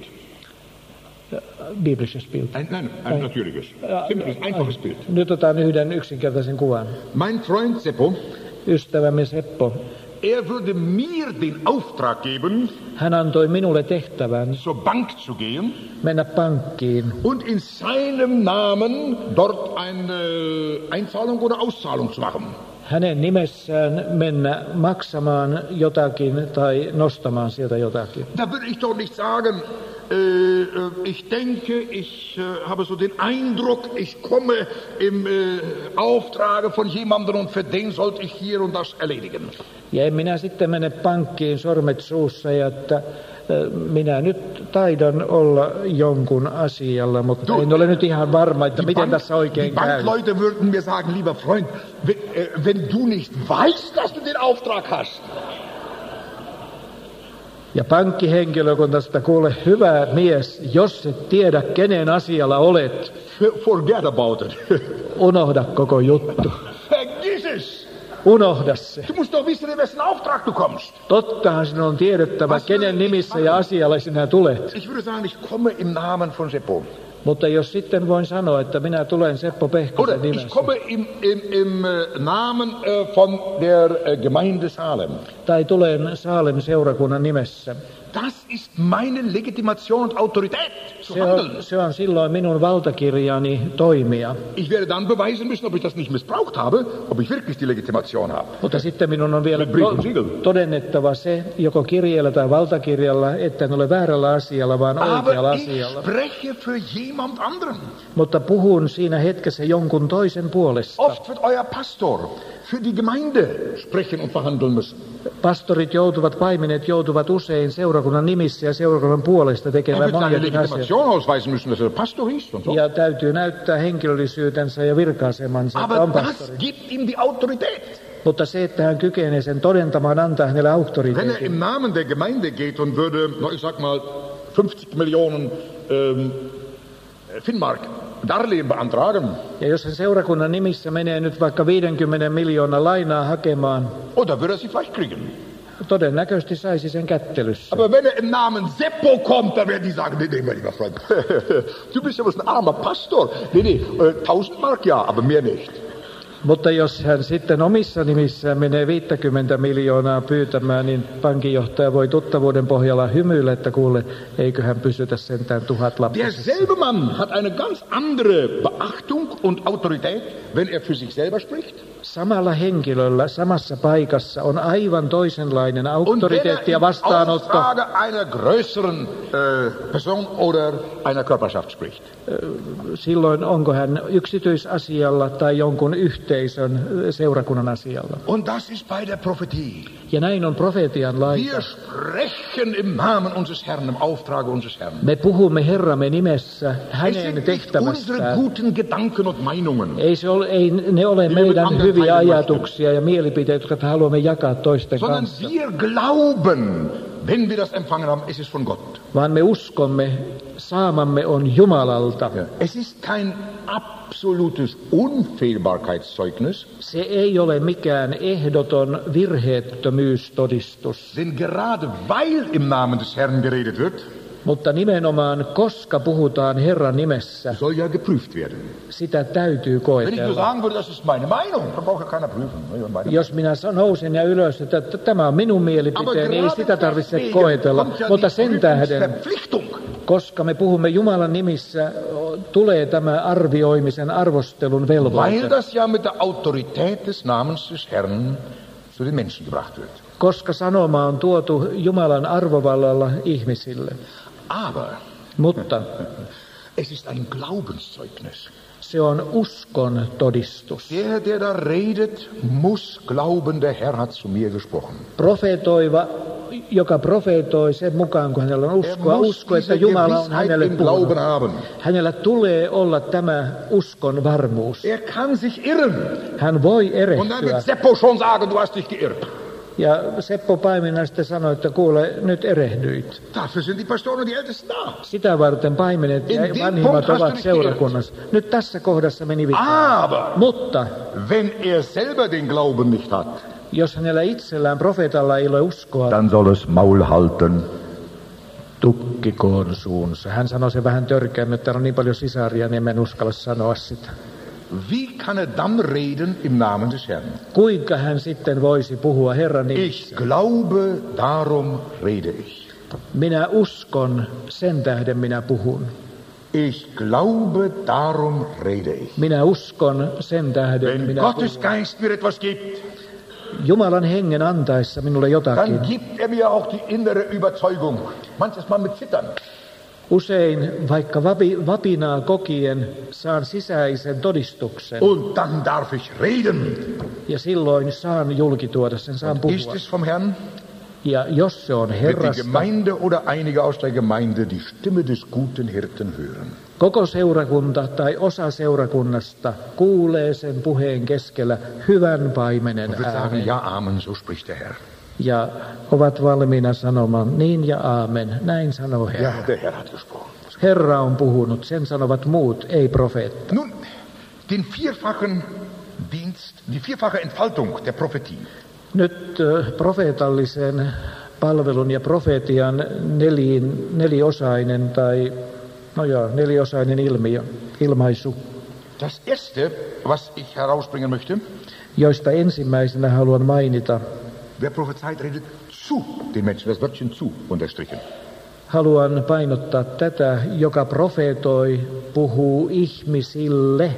Biblisches Bild. Ein, nein, ein natürliches. Simples, einfaches Bild. Nyt otan yhden yksinkertaisen kuvan. Mein Freund Seppo Ystävämme Seppo er würde mir den Auftrag geben, Hän antoi minulle tehtävän zur Bank zu gehen mennä pankkiin und in seinem Namen dort eine Einzahlung oder Auszahlung zu machen. hänen nimessään mennä maksamaan jotakin tai nostamaan sieltä jotakin. Da würde ich doch nicht sagen, äh, ich denke, ich äh, habe so den Eindruck, ich komme im äh, Auftrage von jemandem und für den sollte ich hier und das erledigen. Ja en minä sitten mene pankkiin sormet suussa ja että minä nyt taidan olla jonkun asialla, mutta Du, en ole nyt ihan varma, että Die, miten Bank, tässä die oikein käy. Bankleute würden mir sagen, lieber Freund, wenn, äh, wenn du nicht weißt, dass du den Auftrag hast, Ja pankkihenkilökunta sitä kuule, hyvä mies, jos et tiedä kenen asialla olet, forget about it. unohda koko juttu. Vergiss es. Unohda se. Du musst doch wissen, in wessen Auftrag du kommst. Tottahan sinun on tiedettävä, kenen nimissä ja asialla sinä tulet. Ich würde sagen, ich komme im Namen von Seppo. Mutta jos sitten voin sanoa, että minä tulen Seppo Pehkosen Oder ich nimessä, komme im, im, im äh, Namen äh, von der äh, Gemeinde Salem. tai tulen Saalem seurakunnan nimessä, Das ist meine Legitimation und Autorität zu se handeln. on, se on silloin minun valtakirjani toimia. Ich werde dann beweisen müssen, ob ich das nicht missbraucht habe, ob ich wirklich die Legitimation habe. Mutta sitten minun on vielä Mit Brief und to- Siegel. todennettava se, joko kirjeellä tai valtakirjalla, että en ole väärällä asialla, vaan oikealla Aber ich asialla. spreche für jemand anderen. Mutta puhun siinä hetkessä jonkun toisen puolesta. Oft wird euer Pastor für die Gemeinde sprechen und verhandeln müssen. Pastorit joutuvat, paimenet joutuvat usein seurakunnan nimissä ja seurakunnan puolesta Er tekemään wird seine moniakin asioita. Legitimation ausweisen müssen, dass er Pastor ist und so. Ja täytyy näyttää henkilöllisyytensä ja virka-asemansa, että Aber on das pastori. gibt ihm die Autorität. Mutta se, että hän kykenee sen todentamaan, antaa hänelle Wenn er auktoriteetin. im Namen der Gemeinde geht und würde, no, ich sag mal, fünfzig Millionen ähm, Finnmark Darlehen beantragen, Ja jos hän seurakunnan nimissä menee nyt vaikka viisikymmentä miljoonaa lainaa hakemaan, oder würde er sie vielleicht kriegen. todennäköisesti saisi sen kättelyssä. Aber wenn er im Namen Seppo kommt, dann werden die sagen, nee, nee, mein lieber Freund, du bist ja bloß ein armer Pastor. Nee, nee, äh, tausend Mark ja, aber mehr nicht. Mutta jos hän sitten omissa nimissään menee viisikymmentä miljoonaa pyytämään, niin pankinjohtaja voi tuttavuuden pohjalla hymyillä, että kuule, eiköhän pysytä sentään tuhat lappisessa. Derselbe Mann hat eine ganz andere Beachtung und Autorität, wenn er für sich selber spricht. Samalla henkilöllä samassa paikassa on aivan toisenlainen Und wenn er auktoriteetti ja im vastaanotto. Auftrage einer größeren äh, Person oder einer Körperschaft spricht. Silloin onko hän yksityisasialla tai jonkun yhteisön seurakunnan asialla. Und das ist bei der Prophetie. Ja näin on profetian laita. Wir sprechen im Namen unseres Herrn, im Auftrage unseres Herrn. Me puhumme Herramme nimessä Es hänen sind nicht unsere tehtävästään. guten Gedanken und Meinungen. Ei, se ole, ei ne ole meidän hyviä ajatuksia ja mielipiteitä, jotka haluamme jakaa toisten Sondern kanssa, wir glauben, wenn wir das empfangen haben, es ist von Gott. vaan me uskomme, saamamme on Jumalalta. Es ist kein absolutes Unfehlbarkeitszeugnis, Se ei ole mikään ehdoton virheettömyystodistus, denn gerade weil im Namen des Herrn geredet wird, mutta nimenomaan koska puhutaan Herran nimessä, soll ja geprüft werden. sitä täytyy Wenn ich nur koetella. sagen würde, das ist meine Meinung, dann braucht ja keiner prüfen. Meine Jos minä nousen ja ylös, että t- tämä on minun mielipiteeni, ei sitä tarvitse koetella, mutta sen tähden, Verpflichtung. koska me puhumme Jumalan nimissä, o- tulee tämä arvioimisen, arvostelun Weil velvoite. das ja mit der Autorität des Namens des Herrn zu den Menschen gebracht wird. Koska sanoma on tuotu Jumalan arvovallalla ihmisille. Aber Mutta es ist ein Glaubenszeugnis. se on uskon todistus. Der, der da redet, muss glauben, der Herr hat zu mir gesprochen. Profetoiva, joka profeetoi sen mukaan, kun hänellä on Er uskoa, muss usko, että diese Jumala on Gewissheit hänelle im puhunut. Glauben haben. Hänellä tulee olla tämä uskon varmuus. Er kann sich irren. Hän voi Und dann erehtyä. wird Seppo schon sagen, du hast dich geirrt. Ja Seppo Paimenas sitten sanoi, että kuule, nyt erehdyit. Dafür sind die Pastoren und die Ältesten da. Sitä varten paimenet ja In dem vanhimmat Punkt hast du ovat nicht seurakunnassa. Nyt tässä kohdassa meni vikaan. Aber Mutta wenn er selber den Glauben nicht hat, jos hänellä itsellään profeetalla ei ole uskoa, dann soll es Maul halten. tukkikoon suunsa. Hän sanoi se vähän törkeämmin, että täällä on niin paljon sisaria, niin en uskalla sanoa sitä. wie kann er dann reden im Namen des Herrn? Kuinka hän sitten voisi puhua Herran nimissä? Ich glaube, darum rede ich. Minä uskon, sen tähden minä puhun. Ich glaube, darum rede ich. Minä uskon, sen tähden Wenn minä Gottes puhun. Geist mir etwas gibt, Jumalan hengen antaessa minulle jotakin. dann gibt er mir auch die innere Überzeugung. Manches Mal mit Zittern. Usein vaikka vapi, vapinaa kokien saan sisäisen todistuksen. Und dann darf ich reden. Ja silloin saan julkituoda sen, saan Und ist puhua. es vom Herrn? Ja jos se on Wird die Herrasta, Gemeinde oder einige aus der Gemeinde die Stimme des guten Hirten hören? koko seurakunta tai osa seurakunnasta kuulee sen puheen keskellä hyvän paimenen Und wird sagen, äänen. ja, Amen, so spricht der Herr. Ja ovat valmiina sanomaan niin ja aamen, näin sanoo Herra. Ja, der Herr hat gesprochen. Herra on puhunut, sen sanovat muut, ei profeetta. Nun, den vierfachen Dienst, die vierfache Entfaltung der Prophetie. Nyt äh, profeetallisen palvelun ja profetian nelin, neliosainen tai no joo, neliosainen ilmiö, ilmaisu, Das erste, was ich herausbringen möchte, joista ensimmäisenä haluan mainita. wer prophezeit, redet zu den Menschen, das Wörtchen zu unterstrichen. Haluan painottaa tätä, joka profeetoi, puhuu ihmisille.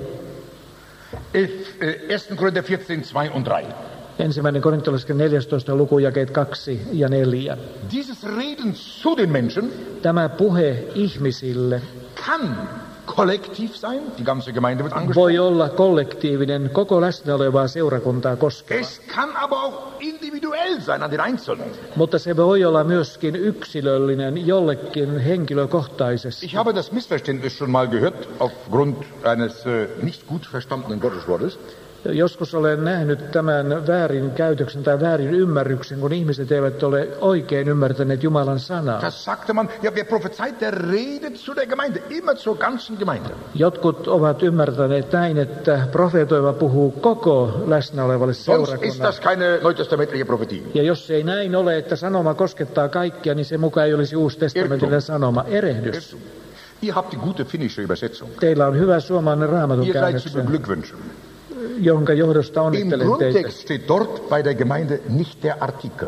erster Korinther vierzehn, zwei und drei. Ensimmäinen korintolaisten neljästoista luku jakeet kaksi ja neljä. Dieses Reden zu den Menschen Tämä puhe ihmisille kann kollektiv sein, die ganze Gemeinde wird angesprochen. voi olla kollektiivinen, koko läsnä olevaa seurakuntaa koskeva. Es kann aber auch individuell sein an den Einzelnen. Mutta se voi olla myöskin yksilöllinen jollekin henkilökohtaisesti. Ich habe das Missverständnis schon mal gehört aufgrund eines äh, nicht gut verstandenen Gotteswortes. Joskus olen nähnyt tämän väärin käytöksen tai väärin ymmärryksen, kun ihmiset eivät ole oikein ymmärtäneet Jumalan sanaa. Das sagte man, ja, wer prophezeit, der redet zu der Gemeinde, immer zur ganzen Gemeinde. Jotkut ovat ymmärtäneet näin, että profeetoiva puhuu koko läsnä olevalle Sonst ist seurakunnalle. das keine neutestamentliche Prophetie. Ja jos ei näin ole, että sanoma koskettaa kaikkia, niin se mukaan ei olisi uustestamentillinen sanoma. Erehdys. Ihr habt die gute finnische Übersetzung. Teillä on hyvä suomalainen raamatun Ihr seid zu käännöksen, beglückwünschen. jonka johdosta Im onnittelen teitä. Grundtext steht dort bei der Gemeinde nicht der Artikel.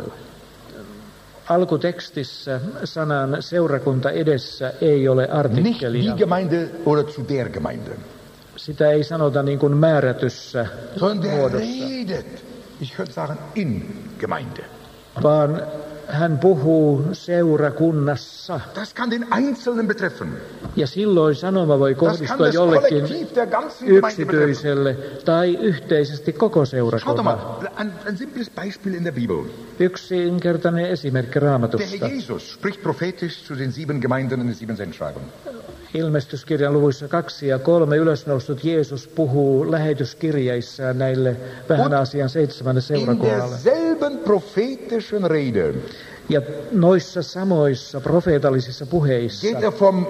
Alkutekstissä sanan seurakunta edessä ei ole Nicht artikkelia. die Gemeinde oder zu der Gemeinde. Sitä ei sanota niin kuin määrätyssä Sondern der muodossa, redet, ich könnte sagen, in Gemeinde. vaan hän puhuu seurakunnassa. Das kann den Einzelnen betreffen. Ja silloin sanoma voi Das kann kohdistua das jollekin Kollektiv der ganzen Gemeinde betreffen. yksityiselle tai yhteisesti koko Schaut doch seurakunnan. mal, ein, ein simples Beispiel in der Bibel. Yksinkertainen esimerkki Der Raamatusta. Herr Jesus spricht prophetisch zu den sieben Gemeinden in den sieben Sendschreiben. Ilmestyskirjan luvuissa kaksi ja kolme ylösnousut Jeesus puhuu lähetyskirjeissään näille vähän Aasian seitsemälle In seurakunnalle. derselben prophetischen Rede Ja noissa samoissa profeetallisissa puheissa geht er vom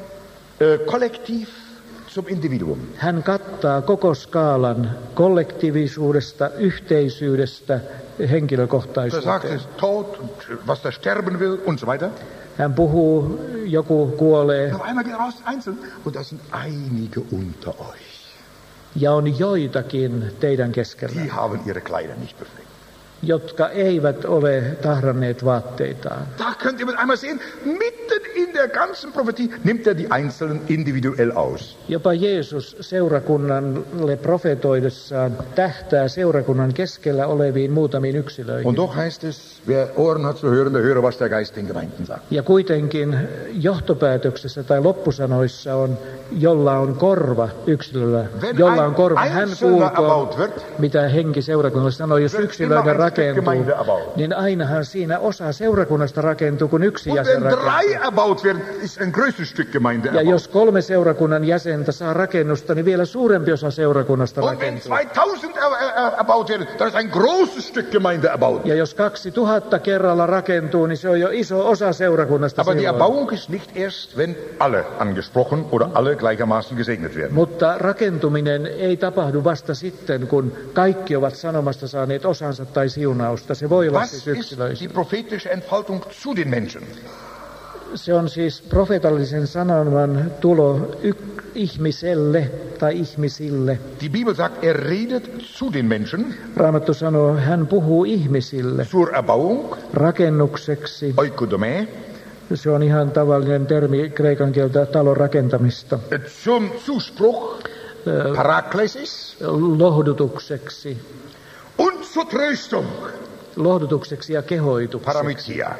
äh, Kollektiv zum Individuum. hän kattaa koko skaalan kollektiivisuudesta, yhteisyydestä, Er sagt henkilökohtaisuuteen. es Tod und was da sterben will und so weiter. Hän puhuu, joku kuolee Auf einmal geht er raus einzeln und das sind einige unter euch. ja on joitakin teidän keskellä, Die haben ihre Kleider nicht befleckt. jotka eivät ole tahranneet vaatteitaan. Da könnt ihr mit einmal sehen, mitten in der ganzen Prophetie nimmt er die Einzelnen individuell aus. Jopa Jeesus seurakunnalle profetoidessaan tähtää seurakunnan keskellä oleviin muutamiin yksilöihin. Und doch heißt es, wer Ohren hat zu hören, der höre, was der Geist den Gemeinden sagt. Ja kuitenkin johtopäätöksessä tai loppusanoissa on, jolla on korva yksilöllä, Wenn jolla ein on korva, hän Einzelner kuulkoon, erbaut wird, mitä henki seurakunnalle sanoo. Jos wird yksilöinen immer ein Stück rakentuu, Gemeinde erbaut. niin ainahan siinä osa seurakunnasta rakentuu, kun yksi Und jäsen wenn drei rakentuu. erbaut werden, ist ein größeres Stück Gemeinde Ja erbaut. jos kolme seurakunnan jäsentä saa rakennusta, niin vielä suurempi osa seurakunnasta Und wenn rakentuu. zweitausend er, er, erbaut werden, dann ist ein großes Stück Gemeinde erbaut. Ja jos kaksituhatta kerralla rakentuu, niin se on jo iso osa seurakunnasta Aber die silloin. Erbauung ist nicht erst, wenn alle angesprochen oder alle gleichermaßen gesegnet werden. Mutta rakentuminen ei tapahdu vasta sitten, kun kaikki ovat sanomasta saaneet osansa tai siunausta. Se voi olla Was siis ist yksilöissä. die prophetische Entfaltung zu den Menschen? Se on siis profeetallisen sanoman tulo y- ihmiselle tai ihmisille. Die Bibel sagt, er redet zu den Menschen. Raamattu sanoo, hän puhuu ihmisille. Zur Erbauung. Rakennukseksi. Oikodomē. Se on ihan tavallinen termi kreikan kieltä talon rakentamista. Zum Zuspruch. Paraklesis. Lohdutukseksi. Und zur Tröstung. Lohdutukseksi ja kehoitukseksi. Paramythia.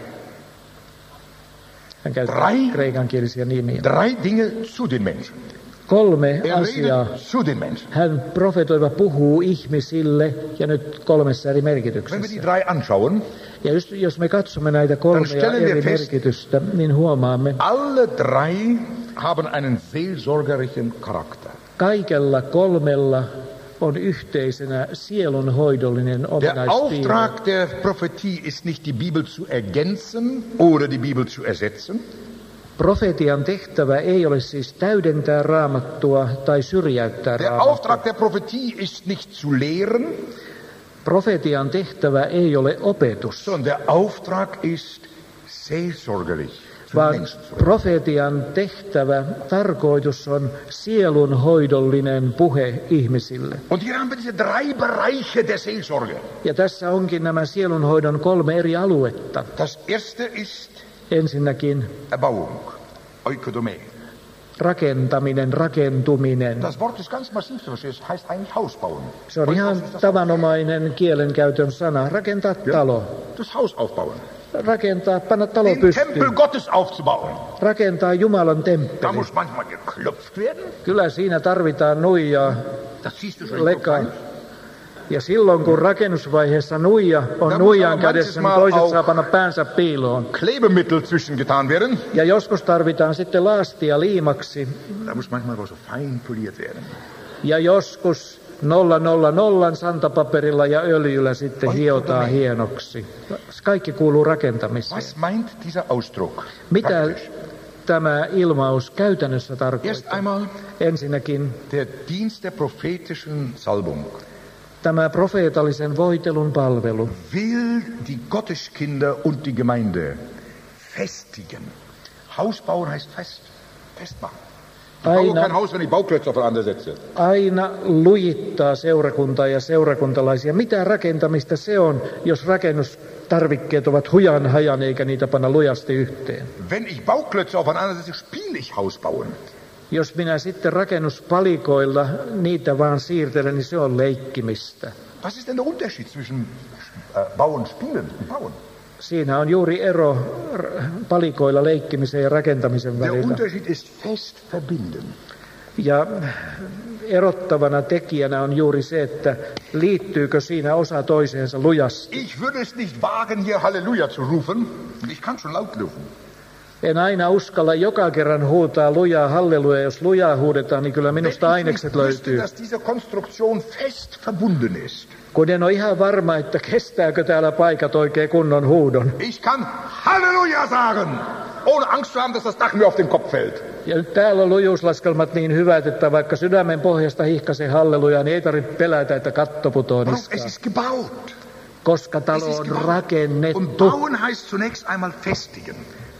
Hän käyttää kreikankielisiä nimiä. Drei Dinge zu den Menschen. Kolme asiaa. Zu den Menschen. Hän profetoiva puhuu ihmisille ja nyt kolmessa eri merkityksessä. Wenn wir die drei anschauen, ja just, jos me katsomme näitä kolmea eri merkitystä, niin huomaamme, alle drei haben einen seelsorgerlichen Charakter. Kaikella kolmella on yhteisenä sielunhoidollinen Der ominaispiirre. Auftrag der Prophetie ist nicht die Bibel zu ergänzen oder die Bibel zu ersetzen. Profetian tehtävä ei ole siis täydentää Raamattua tai syrjäyttää Der Raamattua. Auftrag der Prophetie ist nicht zu lehren. Profetian tehtävä ei ole opetus, sondern der Auftrag ist seelsorgerlich. vaan profetian tehtävä, tarkoitus on sielunhoidollinen puhe ihmisille. Und hier haben wir diese drei Bereiche der Seelsorge. Ja tässä onkin nämä sielunhoidon kolme eri aluetta. Das erste ist Ensinnäkin Erbauung, Oikodomē. Rakentaminen, rakentuminen. Das Wort ist ganz massiv, es heißt eigentlich Haus bauen. Se on ihan tavanomainen kielenkäytön sana. Rakentaa talo. Das Haus aufbauen. Rakentaa, panna talo Den pystyyn. Tempel Gottes aufzubauen. Rakentaa Jumalan Da temppeli. muss manchmal geklopft werden. Kyllä siinä tarvitaan nuijaa, Das siehst du schon. lekaa. Ja silloin kun rakennusvaiheessa nuija on nuijan kädessä, niin toiset saa panna päänsä piiloon. Klebemittel zwischengetan werden. Ja joskus tarvitaan sitten laastia liimaksi. Da muss manchmal so fein poliert werden. Ja joskus nolla nolla nollan santapaperilla ja öljyllä sitten hiotaan hienoksi. Kaikki kuuluu rakentamiseen. Was meint dieser Ausdruck? Mitä Praktisch. tämä ilmaus käytännössä Erst tarkoittaa? einmal Ensinnäkin der Dienst der prophetischen Salbung. tämä profeetallisen voitelun palvelu Will die Gotteskinder und die Gemeinde festigen. Haus bauen heißt fest. Festmachen. Ich baue Aina, kein Haus, wenn ich Bauklötze aufeinander setze. aina lujittaa seurakuntaa ja seurakuntalaisia. Mitä rakentamista se on, jos rakennustarvikkeet ovat hujan hajan eikä niitä panna lujasti yhteen? Wenn ich Bauklötze aufeinander setze, spiele ich Haus bauen. Jos minä sitten rakennuspalikoilla niitä vaan siirtelen, niin se on leikkimistä. Was ist denn der Unterschied zwischen äh, Bauen, Spielen und Bauen? Siinä on juuri ero r- palikoilla leikkimisen ja rakentamisen Der välillä. Unterschied ist fest verbinden. Ja erottavana tekijänä on juuri se, että liittyykö siinä osa toiseensa lujasti. Ich würde es nicht wagen, hier Halleluja zu rufen. Ich kann schon laut rufen. En aina uskalla joka kerran huutaa lujaa halleluja. Jos lujaa huudetaan, niin kyllä Wenn minusta ich ainekset nicht wüsste, löytyy. dass diese Konstruktion fest verbunden ist. Kun en ole ihan varma, että kestääkö täällä paikat oikein kunnon huudon. Ich kann Halleluja sagen, ohne Angst zu haben, dass das Dach mir auf den Kopf fällt. Ja nyt täällä on lujuuslaskelmat niin hyvät, että vaikka sydämen pohjasta hihkasee halleluja, niin ei tarvitse pelätä, että katto putoo Warum? Es niskaan. ist gebaut. Koska Es talo ist on gebaut. Und rakennettu. bauen heißt zunächst einmal festigen.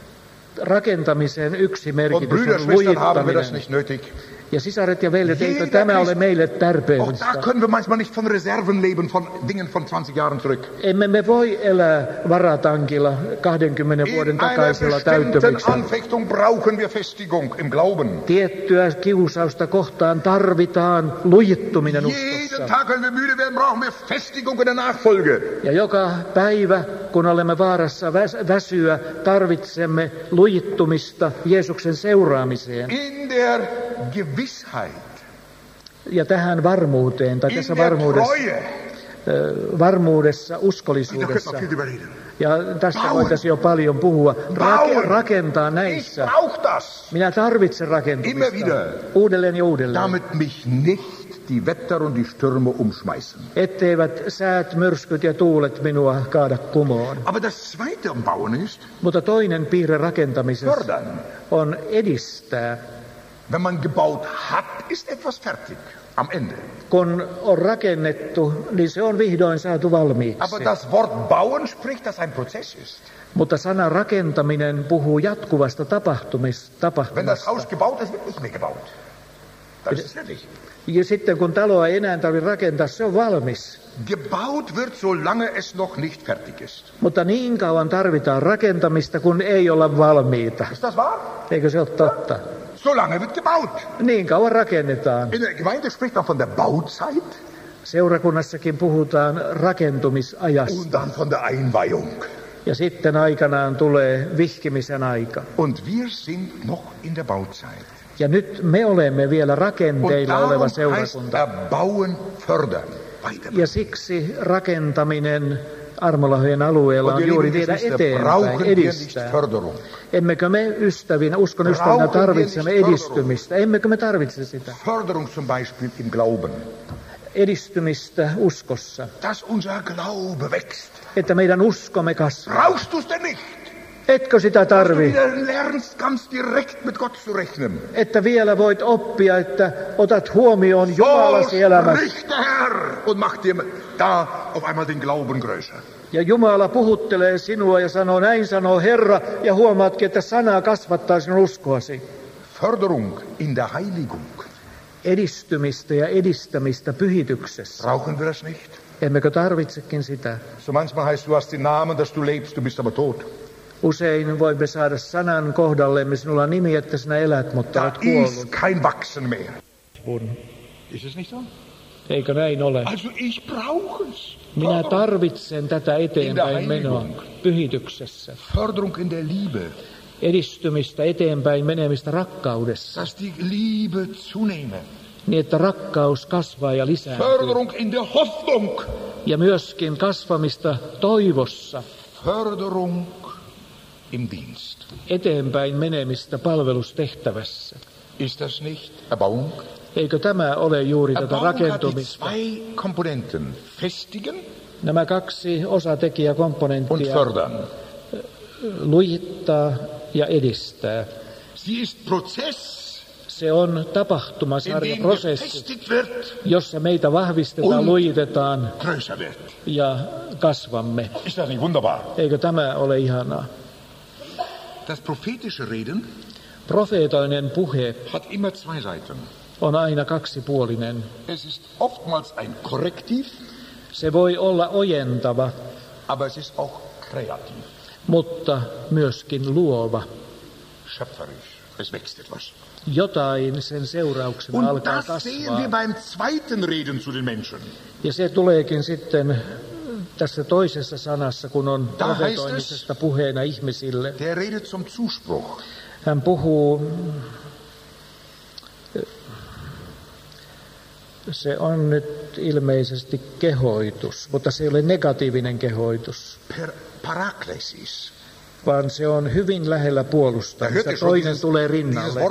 Rakentamisen yksi Und merkitys Brüder, on Schwestern, haben wir das lujittaminen. nicht nötig. Ja sisaret ja veljet, eikö Jeder tämä Christ- ole meille Auch da tarpeellista? können wir manchmal nicht von Reserven leben, von Dingen von zwanzig Jahren zurück. Emme me voi elää varatankilla kahdenkymmenen vuoden In einer takaisella bestimmten täyttämiksellä. Anfechtung brauchen wir Festigung im Glauben. Tiettyä kiusausta kohtaan tarvitaan lujittuminen Jeden uskossa. Tag, wenn wir müde werden, brauchen wir Festigung in der Nachfolge. Ja joka päivä, kun olemme vaarassa väs- väsyä, tarvitsemme lujittumista Jeesuksen seuraamiseen. In der Gewissheit, Ja tähän varmuuteen, tai in tässä der varmuudessa, Treue. ö, varmuudessa, Da könnte uskollisuudessa. man viel drüber reden. Ja tästä Bauen. voitaisiin jo paljon puhua. Rake- Bauen. rakentaa Ich näissä. brauche das, Minä tarvitsen Immer rakentumista. wieder. Uudelleen ja uudelleen. damit mich nicht die Wetter und die Stürme umschmeißen. Etteivät säät, myrskyt ja tuulet minua kaada kumoon. Aber das Zweite am Bauen ist, Mutta toinen piirre rakentamisessa fördern. on edistää. Wenn man gebaut hat, ist etwas fertig. am Ende. Kun on rakennettu, niin se on vihdoin saatu valmiiksi. Aber das Wort bauen spricht, dass ein Prozess ist. Mutta sana rakentaminen puhuu jatkuvasta tapahtumista. Wenn das Haus gebaut ist, wird nicht mehr gebaut. Das ist fertig. Ja sitten kun taloa ei enää tarvitse rakentaa, se on valmis. Gebaut wird, solange es noch nicht fertig ist. Mutta niin kauan tarvitaan rakentamista, kun ei olla valmiita. Ist das wahr? Eikö se ole totta? Solange wird gebaut. Niin kauan rakennetaan. In der Gemeinde spricht man von der Bauzeit. Seurakunnassakin puhutaan rakentumisajasta. Und dann von der Einweihung. Ja sitten aikanaan tulee vihkimisen aika. Und wir sind noch in der Bauzeit. Ja nyt me olemme vielä rakenteilla oleva seurakunta. Erbauen, fördern. Ja siksi rakentaminen Armolahojen alueella on juuri viedä eteenpäin, edistää. Emmekö me ystävinä, uskon ystävinä tarvitsemme edistymistä? Emmekö me tarvitse sitä? Förderung zum Beispiel im Glauben. Edistymistä uskossa. Dass unser Glaube wächst. Että meidän uskomme kasvaa. Brauchst du's denn nicht? Etkö sitä tarvi? Että vielä voit oppia, että otat huomioon Jumalasi elämässä. Ja Jumala puhuttelee sinua ja sanoo, näin sanoo Herra, ja huomaatkin, että sana kasvattaa sinun uskoasi. Förderung in der Heiligung. Edistymistä ja edistämistä pyhityksessä. Brauchen wir das nicht? Emmekö tarvitsekin sitä? So manchmal heißt, du hast den Namen, dass du lebst, du bist aber tot. Usein voimme saada sanan kohdallemme, sinulla on nimi, että sinä elät, mutta olet kuollut. Da ist kein Wachsen mehr. Ist es nicht so? Eikö näin ole? Also ich brauche es. Minä tarvitsen tätä eteenpäin menoa pyhityksessä. Förderung in der Liebe. Edistymistä eteenpäin menemistä rakkaudessa. Dass die Liebe zunehme. Niin, että rakkaus kasvaa ja lisääntyy. Förderung in der Hoffnung. Ja myöskin kasvamista toivossa. Förderung im Dienst. Eteenpäin menemistä palvelustehtävässä. Ist das nicht Erbauung? Eikö tämä ole juuri tätä rakentumista? Zwei Komponenten. Festigen. Nämä kaksi osatekijäkomponenttia. Und fördern. Lujittaa ja edistää. Sie ist Prozess. Se on tapahtumasarja, prosessi, jossa meitä vahvistetaan, lujitetaan ja kasvamme. Ist das nicht wunderbar? Eikö tämä ole ihanaa? Das prophetische Reden profeetoinen puhe hat immer zwei Seiten. On aina kaksipuolinen. Es ist oftmals ein Korrektiv. Se voi olla ojentava, aber es ist auch kreativ. Mutta myöskin luova. Schöpferisch. Es wächst etwas. Jotain sen seurauksena Und alkaa das kasvaa. sehen wir beim zweiten Reden zu den Menschen. Ja se tuleekin sitten tässä toisessa sanassa, kun on profetoimisesta puheena ihmisille. Der redet zum Zuspruch. Hän puhuu, se on nyt ilmeisesti kehoitus, mutta se ei ole negatiivinen kehoitus. Per paraklesis. Vaan se on hyvin lähellä puolustamista. Toinen tulee rinnalle.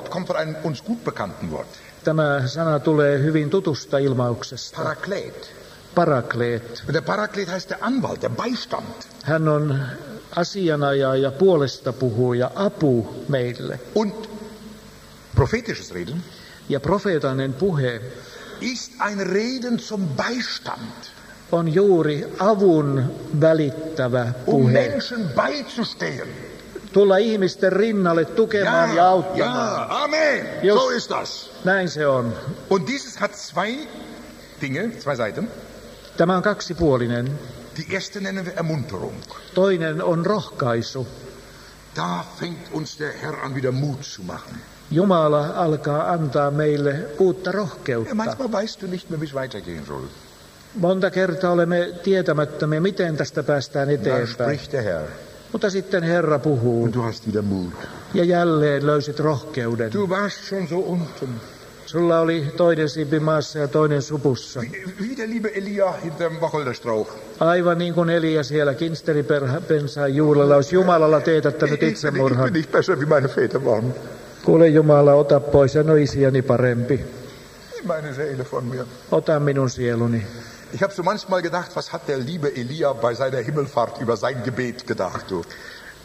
Tämä sana tulee hyvin tutusta ilmauksesta. Parakleet. Parakleet. Der Parakleet heißt der Anwalt, der Beistand. Hän on asianajaja ja puolesta puhuja, apu meille. Und prophetisches Reden. Ja profeetainen puhe ist ein Reden zum Beistand. On juuri avun välittävä puhe. Um Menschen beizustehen. Tulla ihmisten rinnalle tukemaan ja, ja auttamaan. Ja, amen. Just, so ist das. Näin se on. Und dieses hat zwei Dinge, zwei Seiten. Tämä on kaksipuolinen. Die erste nennen wir Ermunterung. Toinen on rohkaisu. Da fängt uns der Herr an, wieder Mut zu machen. Jumala alkaa antaa meille uutta rohkeutta. Ja, manchmal weißt du nicht mehr, wie es weitergehen soll. Monta kertaa olemme tietämättömiä, miten tästä päästään eteenpäin. Mutta sitten Herra puhuu. Und du hast wieder Mut. Ja jälleen löysit rohkeuden. Du warst schon so unten. Sulla oli toinen siipi maassa ja toinen supussa. Wie der liebe Elia hinterm Wacholderstrauch. Aivan niin kuin Elia siellä kinsteripensaan juurella olisi Jumalalla teetättänyt itsemurhan. Ich bin nicht besser, wie meine Väter waren. Kuule Jumala, ota pois, ja no isiäni parempi. Meine Seele von mir. Ota minun sieluni. Ich habe so manchmal gedacht, was hat der liebe Elia bei seiner Himmelfahrt über sein Gebet gedacht? Du?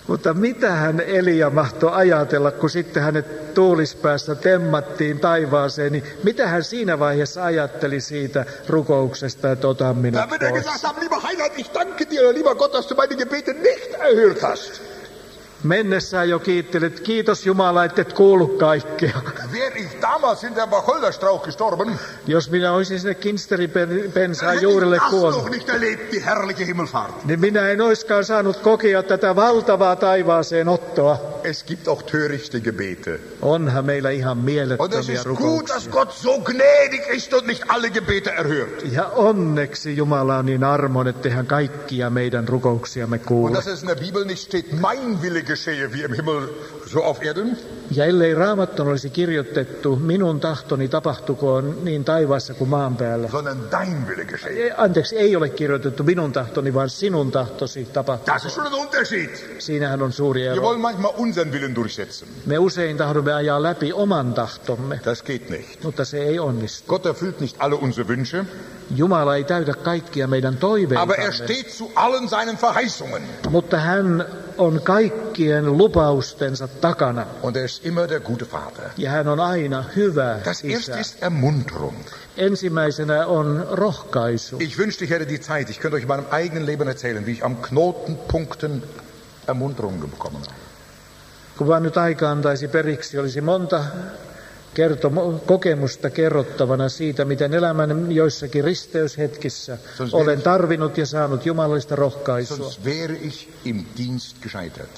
Mutta mitähän Elia mahtoi ajatella, kun sitten hänet tuulispäästä temmattiin taivaaseen, niin mitä hän siinä vaiheessa ajatteli siitä rukouksesta, että otan minut Da wird er pois? gesagt haben, lieber Heiland, ich danke dir, lieber Gott, dass du meine Gebete nicht erhört hast. Mennessään jo kiittelet, kiitos Jumala, että et kuullut kaikkea. Wäre ich damals in der Wacholderstrauch gestorben, Jos minä olisin sinne kinsteripensaan hätte juurelle ich das kuollut, noch nicht erlebt, die herrliche Himmelfahrt. niin minä en oiskaan saanut kokea tätä valtavaa taivaaseen ottoa. Es gibt auch törichte Gebete. Onhan meillä ihan Und es mielettömiä ist gut, rukouksia. dass Gott so gnädig ist und nicht alle Gebete erhört. Ja onneksi Jumala on niin armon, ettei hän kaikkia meidän rukouksiamme Und kuule. dass es in der Bibel nicht steht, mein Wille geschehe wie im Himmel, so auf Erden. Ja ellei Raamattoon olisi kirjoitettu, minun tahtoni tapahtukoon niin taivaassa kuin maan päällä. Sondern dein Wille geschehe. E- Anteeksi, ei ole kirjoitettu minun tahtoni, vaan sinun tahtosi tapahtuu. Das ist schon ein Unterschied. Siinähän on suuri Wir ero. wollen manchmal unseren Willen durchsetzen. Me usein tahdomme ajaa läpi oman tahtomme, Das geht nicht. mutta se ei onnistu. Gott erfüllt nicht alle unsere Wünsche, Jumala ei täytä kaikkia meidän aber er toiveitamme, steht zu allen seinen Verheißungen. mutta hän on kaikkien lupaustensa takana. Und er ist immer der gute Vater. Ja hän on aina hyvä Das erste isä. ist Ermunterung. Ensimmäisenä on rohkaisu. Ich wünschte, ich hätte die Zeit. Ich könnte euch in meinem eigenen Leben erzählen, wie ich am Knotenpunkten Ermunterung bekommen habe. Kun vaan nyt aika antaisi periksi, olisi monta kertomo- kokemusta kerrottavana siitä, miten elämän joissakin risteyshetkissä olen tarvinnut ja saanut jumalallista rohkaisua. Sonst wäre ich im Dienst gescheitert.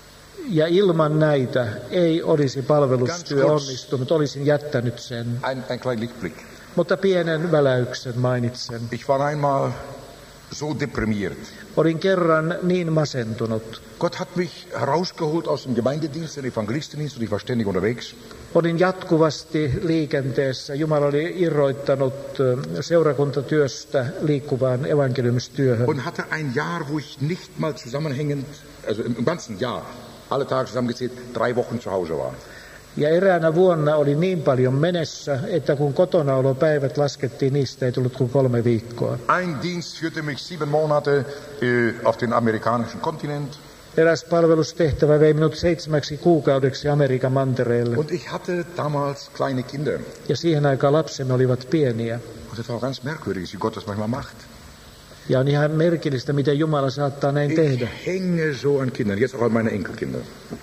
Ja ilman näitä ei olisi palvelustyö Ganz kurz. onnistunut, olisin jättänyt sen. Ein, ein kleiner Lichtblick. Mutta pienen väläyksen mainitsen. Ich war einmal so deprimiert. Olin kerran niin masentunut. Gott hat mich herausgeholt aus dem Gemeindedienst, den Evangelistendienst, und ich war ständig unterwegs. Olin jatkuvasti liikenteessä. Jumala oli irroittanut ö, seurakuntatyöstä liikkuvaan evankeliumistyöhön. Und hatte ein Jahr, wo ich nicht mal zusammenhängend, also im ganzen Jahr, alle Tage zusammengezählt, drei Wochen zu Hause war. Ja eräänä vuonna oli niin paljon menessä, että kun kotonaolopäivät laskettiin, niistä ei tullut kuin kolme viikkoa. Ein Dienst führte mich sieben Monate äh, auf den amerikanischen Kontinent. Eräs palvelustehtävä vei minut seitsemäksi kuukaudeksi Amerikan mantereelle. Und ich hatte damals kleine Kinder. Ja siihen aikaan lapsemme olivat pieniä. Und das war ganz merkwürdig, wie Gott das manchmal macht. Ja on ihan merkillistä, miten Jumala saattaa näin tehdä. Ich hänge so an Kindern, jetzt auch an meine Enkelkinder.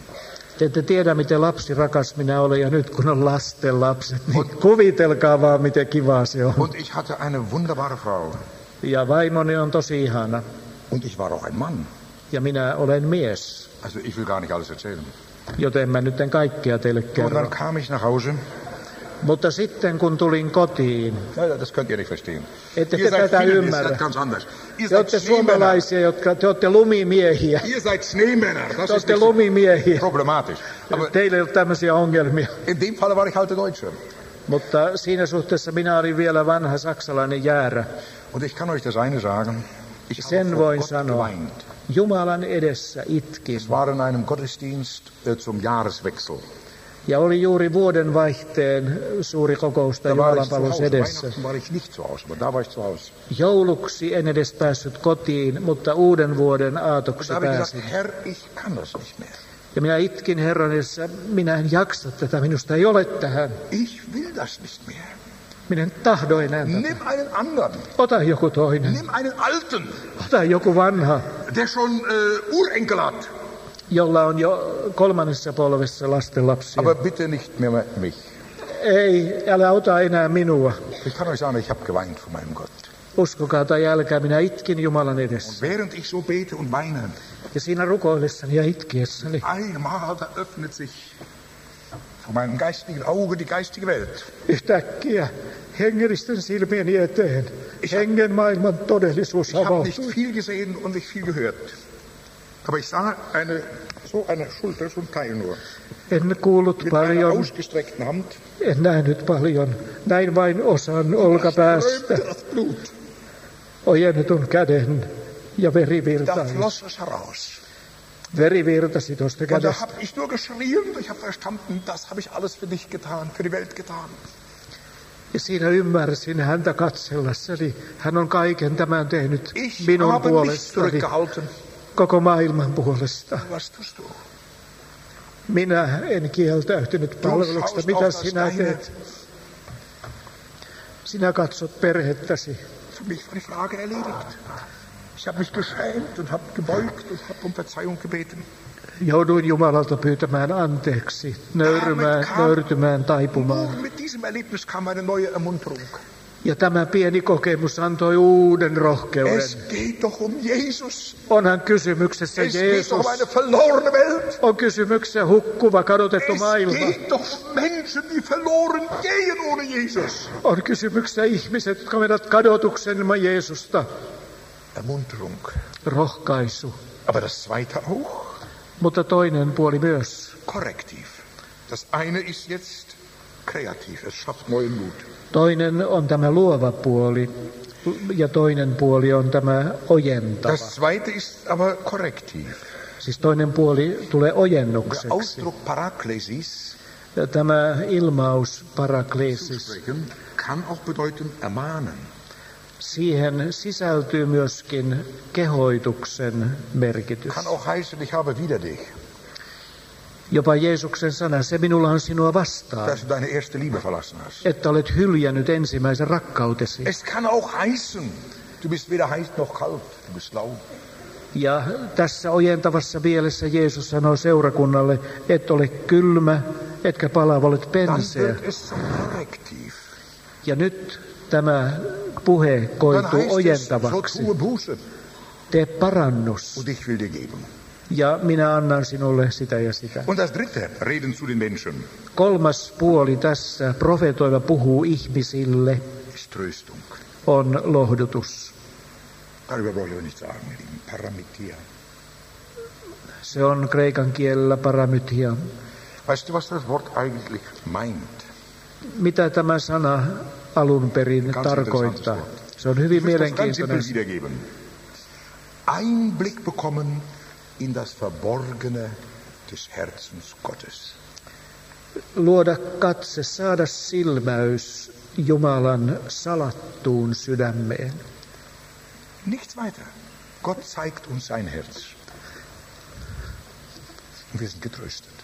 Te ette tiedä, miten lapsi rakas minä olen, ja nyt kun on lasten lapset, niin kuvitelkaa vaan, miten kivaa se on. Und ich hatte eine wunderbare Frau. Ja vaimoni on tosi ihana. Und ich war auch ein Mann. Ja minä olen mies, Also ich will gar nicht alles erzählen. joten mä nyt en kaikkea teille Und dann kerro. kam ich nach Hause. Mutta sitten kun tulin kotiin, Ja, das könnt ihr nicht verstehen. ette Ihr te seid tätä viele, ihr ymmärrä. seid ganz anders. Ihr Te seid olette Schneemänner. suomalaisia, jotka te olette lumimiehiä. Ihr seid Schneemänner. Das Te ist olette nicht so lumimiehiä. problematisch. Aber Teillä ei ole tämmöisiä ongelmia. in dem Fall war ich halt der Deutsche. Mutta siinä suhteessa minä olin vielä vanha saksalainen jäärä. Und ich kann euch das eine sagen. Ich habe Sen vor voin Gott sanoa. geweint. Jumalan edessä itkin. Es war in einem Gottesdienst äh, zum Jahreswechsel. Ja oli juuri vuoden vaihteen suuri kokousta Da war ich zu Jumalanpalvelus Hause. edessä. Weihnachten war ich nicht zu Hause, aber da war ich zu Hause. Jouluksi en edes päässyt kotiin, mutta uuden vuoden aatoksi Da habe ich gesagt, pääsin. Herr, ich kann das nicht mehr. Ja minä itkin Herran edessä, minä en jaksa tätä, minusta ei ole tähän. Ich will das nicht mehr. Minä en tahdo enää tätä. Nimm einen anderen. Ota joku toinen. Nimm einen alten, Ota joku vanha, der schon äh, Urenkel hat. jolla on jo kolmannessa polvessa lastenlapsia. Aber bitte nicht mehr mich. Ei, älä ota enää minua. Ich kann euch sagen, ich habe geweint vor meinem Gott. Uskokaa tai älkää, minä itkin Jumalan edessä. Während ich so bete und weine, Ja siinä rukoillessani ja itkiessäni, einmal da öffnet sich vor meinem geistigen Auge die geistige Welt. yhtäkkiä hengellisten silmieni eteen hengen maailman todellisuus Ich habe nicht avautui. viel gesehen und nicht viel gehört. Aber ich sah eine, so eine Schulter, so ein Teil nur. En kuullut Mit einer paljon, ausgestreckten Hand. en nähnyt paljon. Näin vain osan olkapäästä, Strömte das Blut. ojennetun käden ja veri Da virtaisi. floss es heraus. Veri virtasi tuosta Und da kädestä. habe ich nur geschrien. Ich habe verstanden, das habe ich alles für dich getan, für die Welt getan. Ja siinä ymmärsin häntä katsellessani. Hän on kaiken tämän tehnyt Ich minun habe nichts puolestani. zurückgehalten. koko maailman puolesta. Was tust du? Minä en kieltäytynyt palveluksesta. Mitä sinä teet? Sinä katsot perhettäsi. Für mich war die Frage erledigt. Ich habe mich geschämt und habe gebeugt und habe um Verzeihung gebeten. Jouduin Jumalalta pyytämään anteeksi, nöyrymään, nöyrtymään, taipumaan. Nur mit diesem Erlebnis kam eine neue Ermunterung. Ja tämä pieni kokemus antoi uuden rohkeuden. Es geht doch um Jesus. Onhan kysymyksessä Es Jeesus. geht doch um eine verlorene Welt. On kysymyksessä hukkuva, kadotettu Es maailma. geht doch um Menschen, die verloren gehen ohne Jesus. On kysymyksessä ihmiset, jotka menevät kadotuksen ilman Jeesusta. Ermunterung. Rohkaisu. Aber das zweite auch. Mutta toinen puoli myös. Korrektiv. Das eine ist jetzt kreativ. Es schafft neuen Mut. Toinen on tämä luova puoli ja toinen puoli on tämä ojentava. Das zweite ist aber korrektiv. Siis toinen puoli tulee Der ojennukseksi. Ausdruck Paraklesis Ja tämä ilmaus paraklesis, sprechen kann auch bedeuten ermahnen. siihen sisältyy myöskin kehoituksen merkitys. Kann auch heißen, ich habe wider dich. Jopa Jeesuksen sana, se minulla on sinua vastaan, Dass du deine erste Liebe verlassen hast. että olet hyljännyt ensimmäisen rakkautesi. Es kann auch heißen, du bist weder heiß noch kalt, du bist lau. Ja tässä ojentavassa mielessä Jeesus sanoo seurakunnalle, et ole kylmä, etkä palava, olet Dann penseä. wird es zum Korrektiv. Ja nyt tämä puhe Dann koituu heißt es, so ojentavaksi. tue Buße Tee parannus, und ich will dir geben. ja minä annan sinulle sitä ja sitä. Und das dritte, reden zu den Menschen, Kolmas puoli tässä, profetoiva puhuu ihmisille, ist Tröstung. on lohdutus. Darüber brauche ich nicht sagen, ihr Lieben. Paramithia. Se on kreikan kielellä paramythia. Weißt du, was das Wort eigentlich meint? Mitä tämä sana alun perin Ganz tarkoittaa? interessantes Wort. Se on hyvin Ich will das ganz mielenkiintoinen. simpel wiedergeben. Einblick bekommen in das Verborgene des Herzens Gottes. Luoda katse, saada silmäys Jumalan salattuun sydämeen. Nichts weiter. Gott zeigt uns sein Herz. Und wir sind getröstet.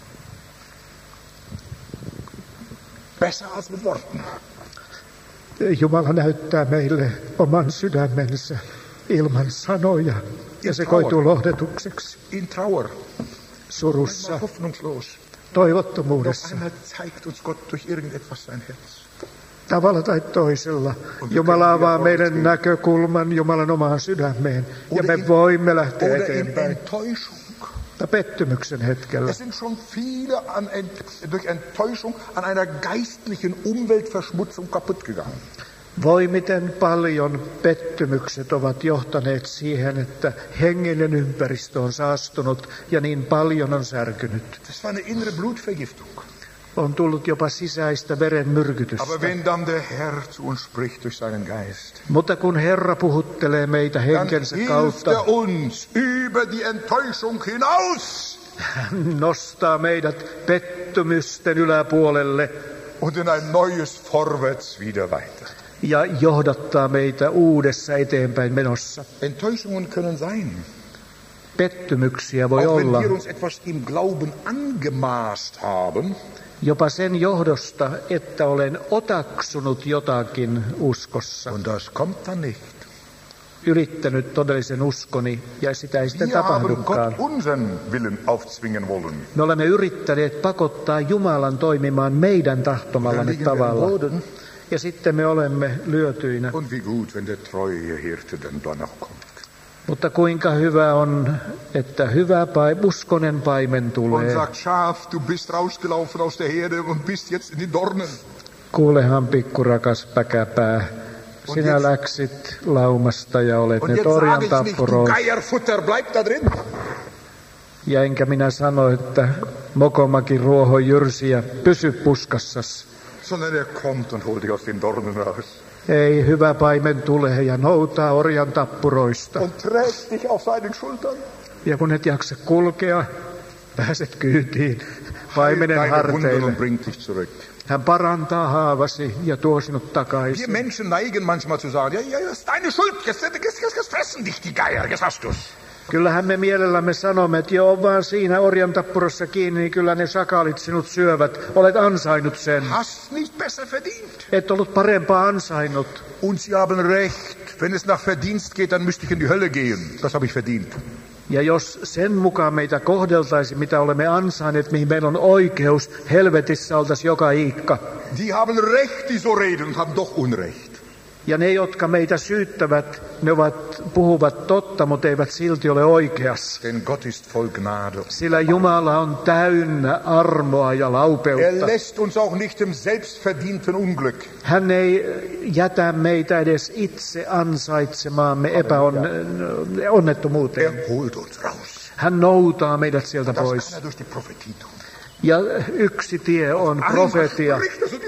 Besser als mit Worten. Jumala näyttää meille oman sydämensä ilman sanoja, ja se koituu lohdetukseksi In Trauer. surussa, Manchmal hoffnungslos. Doch toivottomuudessa. einmal zeigt uns Gott durch irgendetwas sein Herz. Tavalla tai toisella Jumala avaa meidän näkökulman Jumalan omaan sydämeen, ja me voimme lähteä Oder in eteenpäin. Enttäuschung. Tai pettymyksen hetkellä. Es sind schon viele an Ent, durch Enttäuschung an einer geistlichen Umweltverschmutzung kaputt gegangen. Voi miten paljon pettymykset ovat johtaneet siihen, että hengellinen ympäristö on saastunut ja niin paljon on särkynyt. Das war eine innere Blutvergiftung. On tullut jopa sisäistä verenmyrkytystä. Aber wenn dann der Herr zu uns spricht durch seinen Geist, Mutta kun Herra puhuttelee meitä dann henkensä hilft kautta, er uns über die Enttäuschung hinaus hän nostaa meidät pettymysten yläpuolelle und in ein neues Vorwärts wieder weiter. ja johdattaa meitä uudessa eteenpäin menossa. Enttäuschungen können sein, Pettymyksiä voi auch wenn olla wir uns etwas im Glauben angemaßt haben. jopa sen johdosta, että olen otaksunut jotakin uskossa, Und das kommt dann nicht. ylittänyt todellisen uskoni ja sitä ei sitten Wir haben tapahdukaan. Gott unseren Willen aufzwingen wollen. Me olemme yrittäneet pakottaa Jumalan toimimaan meidän Dann tahtomallamme liegen wir am tavalla. Boden. Ja sitten me olemme lyötyinä. Und wie gut, wenn der treue Hirte dann doch noch kommt. Mutta kuinka hyvä on, että hyvä pai, uskonen paimen Und tulee. sagt, Schaf, du bist rausgelaufen aus der Herde und bist jetzt in die Dornen. Kuulehan pikkurakas päkäpää, sinä läksit laumasta ja olet Und nyt jetzt orjan sage ich nicht, du tappuroissa. Geierfutter, bleib da drin. Ja enkä minä sano, että mokomakin ruoho jyrsiä, pysy puskassas. Sondern er kommt und holt dich aus den Dornen raus. Ei, hyvä paimen tulee ja noutaa orjan tappuroista. Und trägt dich auf seinen Schultern. Ja kun et jaksa kulkea, pääset kyytiin paimenen Deine Wunden harteille. und bringt dich zurück. Hän parantaa haavasi ja tuo sinut Wir takaisin. Menschen neigen manchmal zu sagen, ja, ja, das ist deine Schuld, jetzt, jetzt, jetzt, jetzt fressen dich die Geier, jetzt hast du's. Kyllähän me mielellämme sanomme, että joo, vaan siinä orjan tappurassa kiinni, niin kyllä ne sakaalit sinut syövät. Olet ansainnut sen. Hast nicht besser verdient. Et ollut parempaa ansainnut. Und sie haben recht. Wenn es nach Verdienst geht, dann müsste ich in die Hölle gehen. Das habe ich verdient. Ja jos sen mukaan meitä kohdeltaisi, mitä olemme ansainneet, mihin meillä on oikeus, helvetissä oltaisiin joka iikka. Die haben recht, die so reden, und haben doch Unrecht. Ja ne, jotka meitä syyttävät, ne ovat, puhuvat totta, mutta eivät silti ole oikeassa. Denn Gott ist voll Gnade. Sillä Jumala on täynnä armoa ja laupeutta. Er lässt uns auch nicht im selbstverdienten Unglück. Hän ei jätä meitä edes itse ansaitsemaamme epäonnettomuuteen. Er holt uns raus. Hän noutaa meidät sieltä Das pois. kann er durch die Prophetie tun. Ja yksi tie on profetia.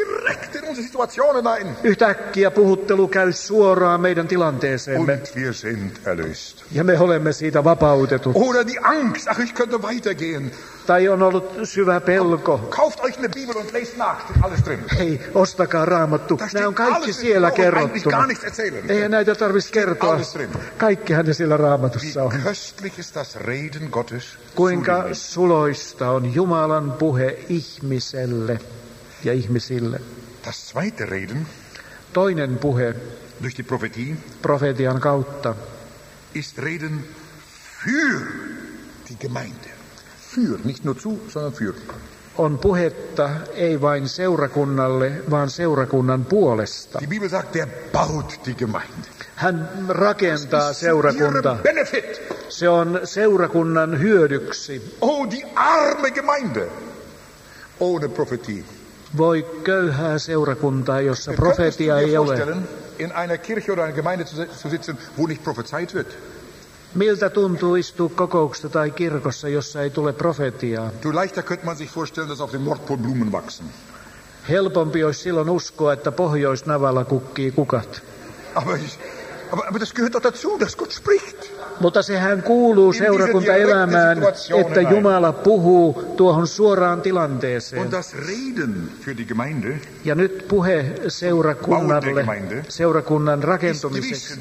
Yhtäkkiä puhuttelu käy suoraan meidän tilanteeseemme. Und wir sind erlöst. Ja me olemme siitä vapautetut. Oder die Angst, ach, ich könnte weitergehen. Tai on ollut syvä pelko. Kauft euch eine Bibel und lest nach, steht alles drin. Hei, ostakaa Raamattu. Nämä on kaikki siellä kerrottuna. Eihän näitä tarvitsisi kertoa. Kaikkihan ne siellä Raamatussa on. Köstlich ist das Reden Gottes. Kuinka suloista on Jumalan puhe ihmiselle ja ihmisille. Das zweite Reden, toinen puhe, durch die Prophetie, profetian kautta, ist Reden für die Gemeinde. Für, nicht nur zu, sondern für. On puhetta ei vain seurakunnalle, vaan seurakunnan puolesta. Die Bibel sagt, der baut die Gemeinde. Hän rakentaa seurakuntaa. Se on seurakunnan hyödyksi. Oh, die arme Gemeinde. Ohne Prophetie. Voi köyhää seurakuntaa, jossa profetia ei ole. In einer Kirche oder einer Gemeinde zu sitzen, wo nicht prophezeit wird. Miltä tuntuu istua kokouksessa tai kirkossa, jossa ei tule profetiaa? Du leichter könnte man sich vorstellen, dass auf dem Nordpol Blumen wachsen. Helpompi olisi silloin uskoa, että Pohjoisnavalla kukkii kukat. Aber, ich, aber, aber das gehört doch dazu, dass Gott spricht. Mutta sehän kuuluu seurakuntaelämään, että Jumala puhuu tuohon suoraan tilanteeseen. Und das Reden für die Gemeinde, ja nyt puhe seurakunnalle, seurakunnan rakentumiseksi,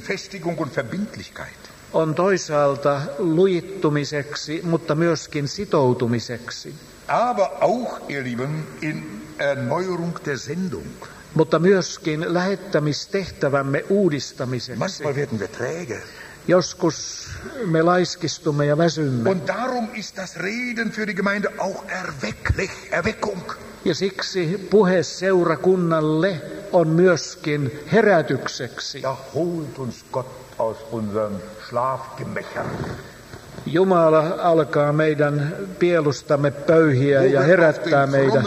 on toisaalta lujittumiseksi, mutta myöskin sitoutumiseksi. Aber auch, ihr Lieben, in Erneuerung der Sendung. Mutta myöskin lähettämistehtävämme uudistamiseksi. Manchmal werden wir träge. Joskus me laiskistumme ja väsymme. Und darum ist das Reden für die Gemeinde auch erwecklich, Erweckung. Ja siksi puhe seurakunnalle on myöskin herätykseksi. Da holt uns Gott aus unseren Schlafgemächern. Jumala alkaa meidän pielustamme pöyhiä ja herättää meitä.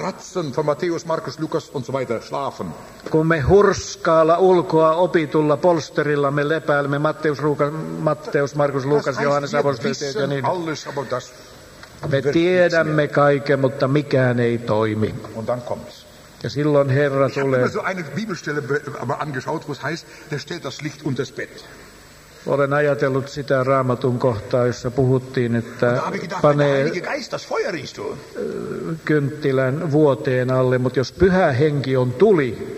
Kun me hurskaalla ulkoa opitulla polsterilla me lepäilemme Matteus, Luukas, Matteus Markus, Luukas, Johannes, apostolit ja niin. Me tiedämme kaiken, mutta mikään ei toimi. Ja silloin Herra tulee. Olen ajatellut sitä Raamatun kohtaa, jossa puhuttiin, että panee kynttilän vuoteen alle, mutta jos pyhä henki on tuli,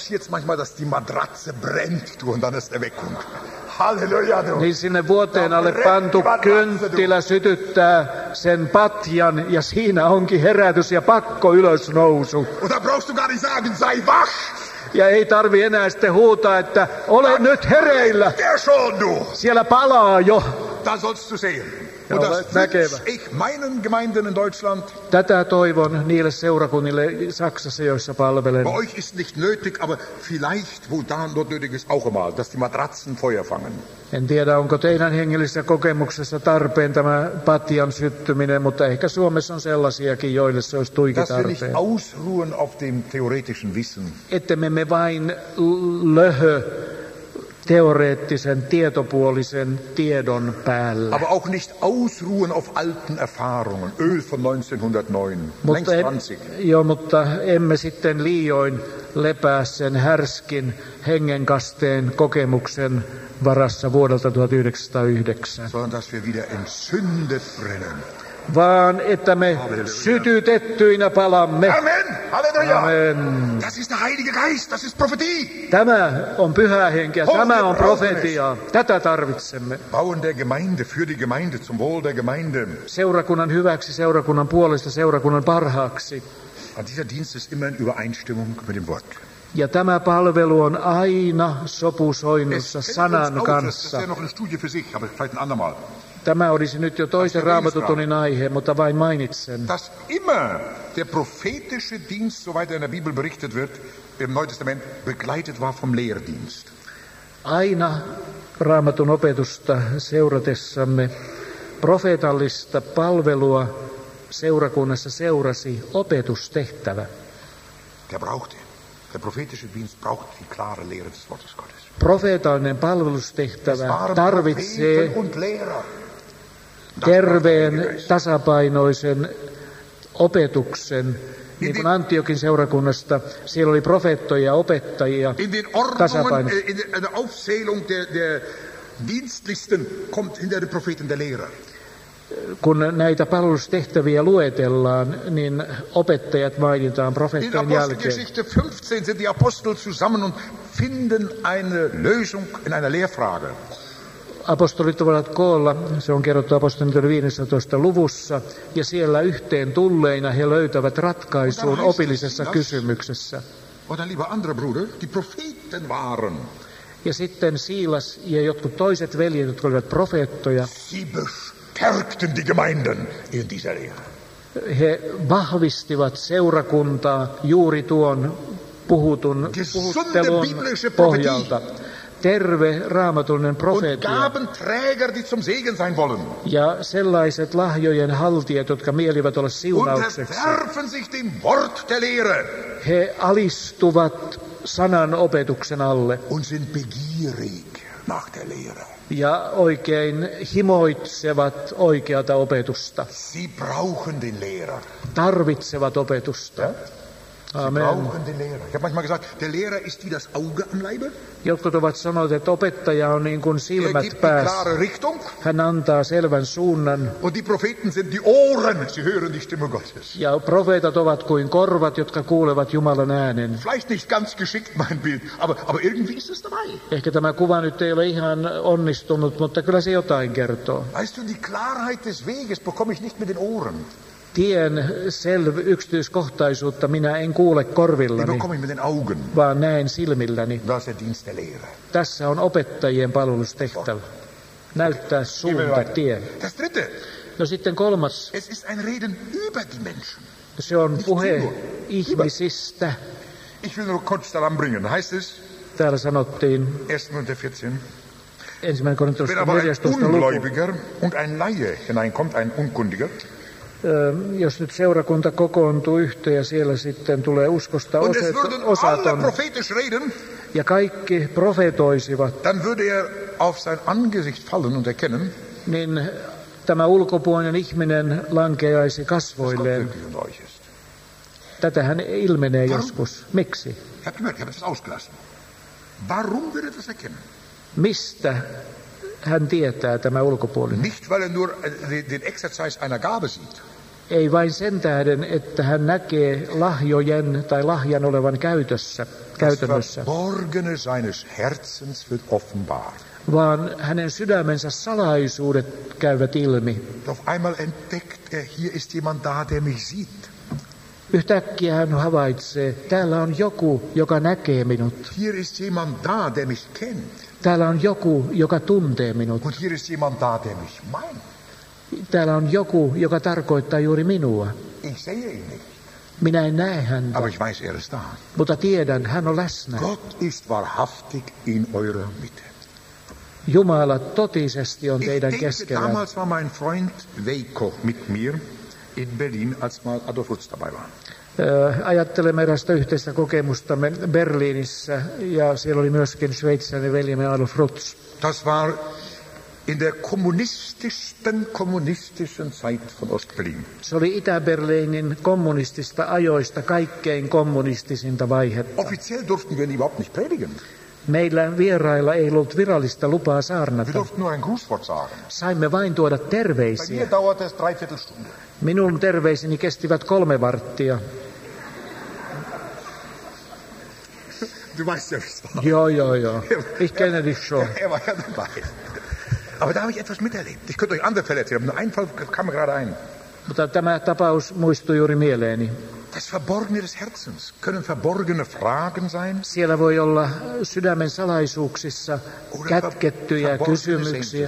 niin sinne vuoteen alle pantu kynttilä sytyttää sen patjan ja siinä onkin herätys ja pakko ylösnousu. Ja ei tarvi enää sitten huutaa, että ole nyt hereillä. Siellä palaa jo. Ja olet näkevä. Tätä toivon niille seurakunnille Saksassa, joissa palvelen. Bei euch ist nicht nötig, aber vielleicht, wo da dort nötig ist, auch einmal, dass die Matratzen Feuer fangen. En tiedä, onko teidän hengellisessä kokemuksessa tarpeen tämä patjan syttyminen, mutta ehkä Suomessa on sellaisiakin, joille se olisi tuiki tarpeen. Dass wir nicht ausruhen auf dem theoretischen Wissen. Että me emme vain löhö teoreettisen, tietopuolisen tiedon päällä. Aber auch nicht ausruhen auf alten Erfahrungen. Öl von neunzehnhundertneun. Mutta, en, jo, mutta emme sitten liioin lepää sen härskin hengenkasteen kokemuksen varassa vuodelta tuhatyhdeksänsataayhdeksän. Sondern dass wir wieder entzündet brennen. Vaan että me sytytettyinä palamme. Amen. Halleluja. Amen. Das ist der Heilige Geist, das ist Prophetie. Tämä on pyhää henkeä, tämä on profetiaa. Tätä tarvitsemme. Bauen der Gemeinde, für die Gemeinde, zum Wohl der Gemeinde. Seurakunnan hyväksi, seurakunnan puolesta, seurakunnan parhaaksi. Und dieser Dienst ist immer in Übereinstimmung mit dem Wort. Ja tämä palvelu on aina sopusoinnussa sanan kanssa. Das ist ja noch eine Studie für sich, aber vielleicht ein andermal. Tämä olisi nyt jo toisen raamatutunnin aihe, mutta vain mainitsen. Dass immer der prophetische Dienst, soweit er in der Bibel berichtet wird, im Neuen Testament begleitet war vom Lehrdienst. Aina raamatun opetusta seuratessamme profeetallista palvelua seurakunnassa seurasi opetustehtävä. Der brauchte. Der prophetische Dienst braucht die klare Lehre des Wortes Gottes. Profeetallinen palvelustehtävä tarvitsee terveen, tasapainoisen opetuksen. Niin kuin Antiokin seurakunnasta, siellä oli profeettoja ja opettajia tasapainossa. In der Aufzählung der, der Dienstlichsten kommt hinter den Propheten der Lehrer. Kun näitä palvelustehtäviä luetellaan, niin opettajat mainitaan profeettojen jälkeen. In Apostelgeschichte fünfzehn sind die Apostel zusammen und finden eine Lösung in einer Lehrfrage. Apostolit ovat koolla, se on kerrottu apostolien viidennessä luvussa, ja siellä yhteen tulleina he löytävät ratkaisuun opillisessa kysymyksessä. Oder lieber andere Bruder, die Propheten waren. Ja sitten Siilas ja jotkut toiset veljet, jotka olivat profeettoja, Sie bestärkten die Gemeinden in dieser Lehre. He vahvistivat seurakuntaa juuri tuon puhutun puhuttelun pohjalta. Terve raamatullinen profeetia ja sellaiset lahjojen haltijat, jotka mielivät olla siunaukseksi. He alistuvat sanan opetuksen alle ja oikein himoitsevat oikeata opetusta. Tarvitsevat opetusta. Amen. Ich habe manchmal gesagt, der Lehrer ist wie das Auge am Leibe. Jotkut ovat sanoneet, että opettaja on niin kuin silmät päässä. Hän antaa selvän suunnan. Und die Propheten sind die Ohren, sie hören die Stimme Gottes. Ja profeetat ovat kuin korvat, jotka kuulevat Jumalan äänen. Vielleicht nicht ganz geschickt mein Bild, aber, aber irgendwie ist es dabei. Ehkä tämä kuva nyt ei ole ihan onnistunut, mutta kyllä se jotain kertoo. Weißt du, die Klarheit des Weges bekomme ich nicht mit den Ohren. Tien selv yksityiskohtaisuutta minä en kuule korvillani, vaan näen silmilläni. Tässä on opettajien palvelustehtävä. Näyttää suunta, tie. No sitten kolmas. Se on puhe ihmisistä. Täällä sanottiin ensimmäinen Korintosta neljästoista luku. Und ein Laie hineinkommt, ein Unkundiger. Jos nyt seurakunta kokoontuu yhteen ja siellä sitten tulee uskosta osaton ja kaikki profetoisivat, dann würde er auf sein Angesicht fallen und erkennen, niin tämä ulkopuolinen ihminen lankeaisi kasvoilleen. Tätähän ilmenee joskus. Miksi? Mistä hän tietää tämä ulkopuolinen? Nicht, weil er nur den Exercise einer Gabe sieht. Ei vain sen tähden, että hän näkee lahjojen tai lahjan olevan käytössä, käytännössä. Das Verborgene seines Herzens wird offenbar. Vaan hänen sydämensä salaisuudet käyvät ilmi. Auf einmal entdeckt er, hier ist jemand da, der mich sieht. Yhtäkkiä hän havaitsee, täällä on joku, joka näkee minut. Hier ist jemand da, der mich kennt. Täällä on joku, joka tuntee minut. Und hier ist jemand da, der mich meint. Täällä on joku, joka tarkoittaa juuri minua. Ich sehe ihn nicht. Minä en näe häntä. Aber ich weiß, er ist da. Mutta tiedän, hän on läsnä. Gott ist wahrhaftig in eurer Mitte. Jumala totisesti on teidän keskellä. Damals war mein Freund Veiko mit mir in Berlin, als mal Adolf Rutz dabei war. Ajattelemme erästä yhteistä kokemustamme Berliinissä ja siellä oli myöskin sveitsiläinen veljemme Adolf Rutz. Das war in der kommunistischen, kommunistischen Zeit von Ostberlin. Se oli Itä-Berliinin kommunistista ajoista kaikkein kommunistisinta vaihetta. Offiziell durften wir überhaupt nicht predigen. Meillä vierailla ei ollut virallista lupaa saarnata. Wir durften nur ein Grußwort sagen. Saimme vain tuoda terveisiä. Bei mir dauerte es dreiviertel Stunde. Minun terveiseni kestivät kolme varttia. Du weißt ja, wie es war. Joo, joo, joo. Ich kenne dich schon. Er war ja dabei. Aber da habe ich etwas miterlebt. Ich könnte euch andere Fälle erzählen, aber nur ein Fall kam mir gerade ein. Mutta tämä tapaus muistui juuri mieleeni. Das Verborgene des Herzens. Können verborgene Fragen sein? Siellä voi olla sydämen salaisuuksissa kätkettyjä kysymyksiä,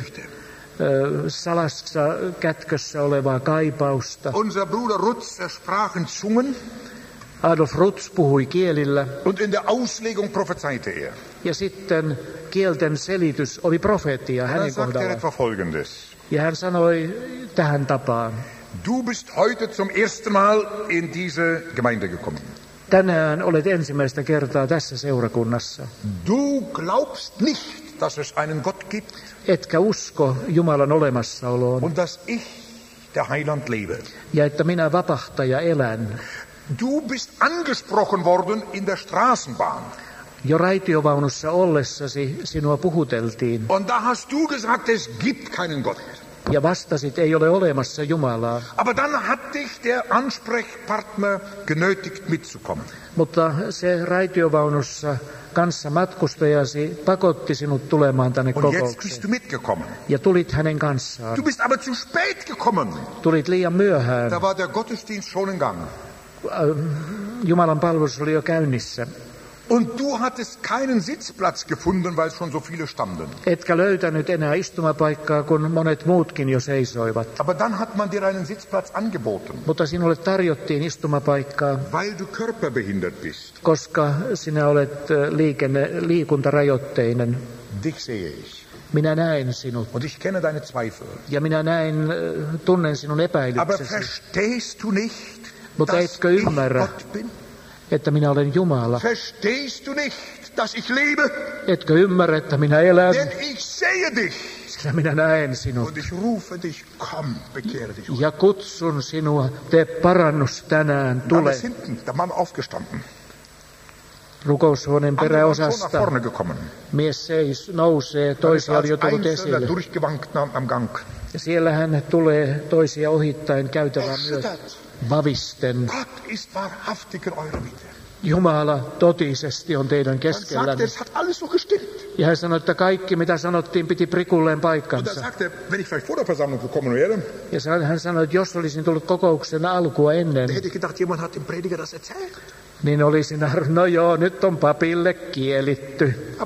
salassa kätkössä olevaa kaipausta. Unser Bruder Rutz sprach in Zungen. Adolf Rutz puhui kielillä. Und in der Auslegung prophezeite er. Ja sitten kielten selitys oli profeetia hänen kohdallaan. Ja hän sanoi tähän tapaan. Du bist heute zum ersten Mal in diese Gemeinde gekommen. Tänään olet ensimmäistä kertaa tässä seurakunnassa. Du glaubst nicht, dass es einen Gott gibt. Etkä usko Jumalan olemassaoloon. Und dass ich, der Heiland, lebe. Ja että minä vapahtaja elän. Du bist angesprochen worden in der Straßenbahn. Jo raitiovaunussa ollessasi sinua puhuteltiin. Und da hast du gesagt, es gibt keinen Gott. Ja vastasit, ei ole olemassa Jumalaa. Aber dann hat dich der Ansprechpartner genötigt mitzukommen. Mutta se raitiovaunussa kanssa matkustajasi pakotti sinut tulemaan tänne Und jetzt kokoukseen. bist du mitgekommen. Ja tulit hänen kanssaan. Du bist aber zu spät gekommen. Tulit liian myöhään. Da war der Gottesdienst schon in Gang. Jumalan palvelus oli jo käynnissä. Und du hattest keinen Sitzplatz gefunden, weil schon so viele standen. Etkä löytänyt enää istumapaikkaa, kun monet muutkin jo seisoivat. Aber dann hat man dir einen Sitzplatz angeboten. Mutta sinulle tarjottiin istumapaikkaa, weil du körperbehindert bist. Koska sinä olet liikenne, liikuntarajoitteinen. Dich sehe ich. Minä näen sinut. Und ich kenne deine Zweifel. Ja minä näen, tunnen sinun epäilyksesi. Aber verstehst du nicht, Mutta etkö ymmärrä, että minä olen Jumala? Verstehst du nicht, dass ich lebe? Etkö ymmärrä, että minä elän? Denn ich sehe dich. Sillä minä näen sinut. Und ich rufe dich, komm, bekehre dich. Ja kutsun sinua, tee parannus tänään, tule. Da hinten, da waren aufgestanden. Rukoushuoneen peräosasta mies seis, nousee, toisia oli jo tullut esille. Ja siellä hän tulee toisia ohittain käytävän myös vavisten. Jumala totisesti on teidän keskellänne. Ja hän sanoi, että kaikki mitä sanottiin piti prikulleen paikkansa. Ja hän sanoi, että jos olisin tullut kokouksen alkua ennen, niin olisin arvannut, no joo, nyt on papille kielitty.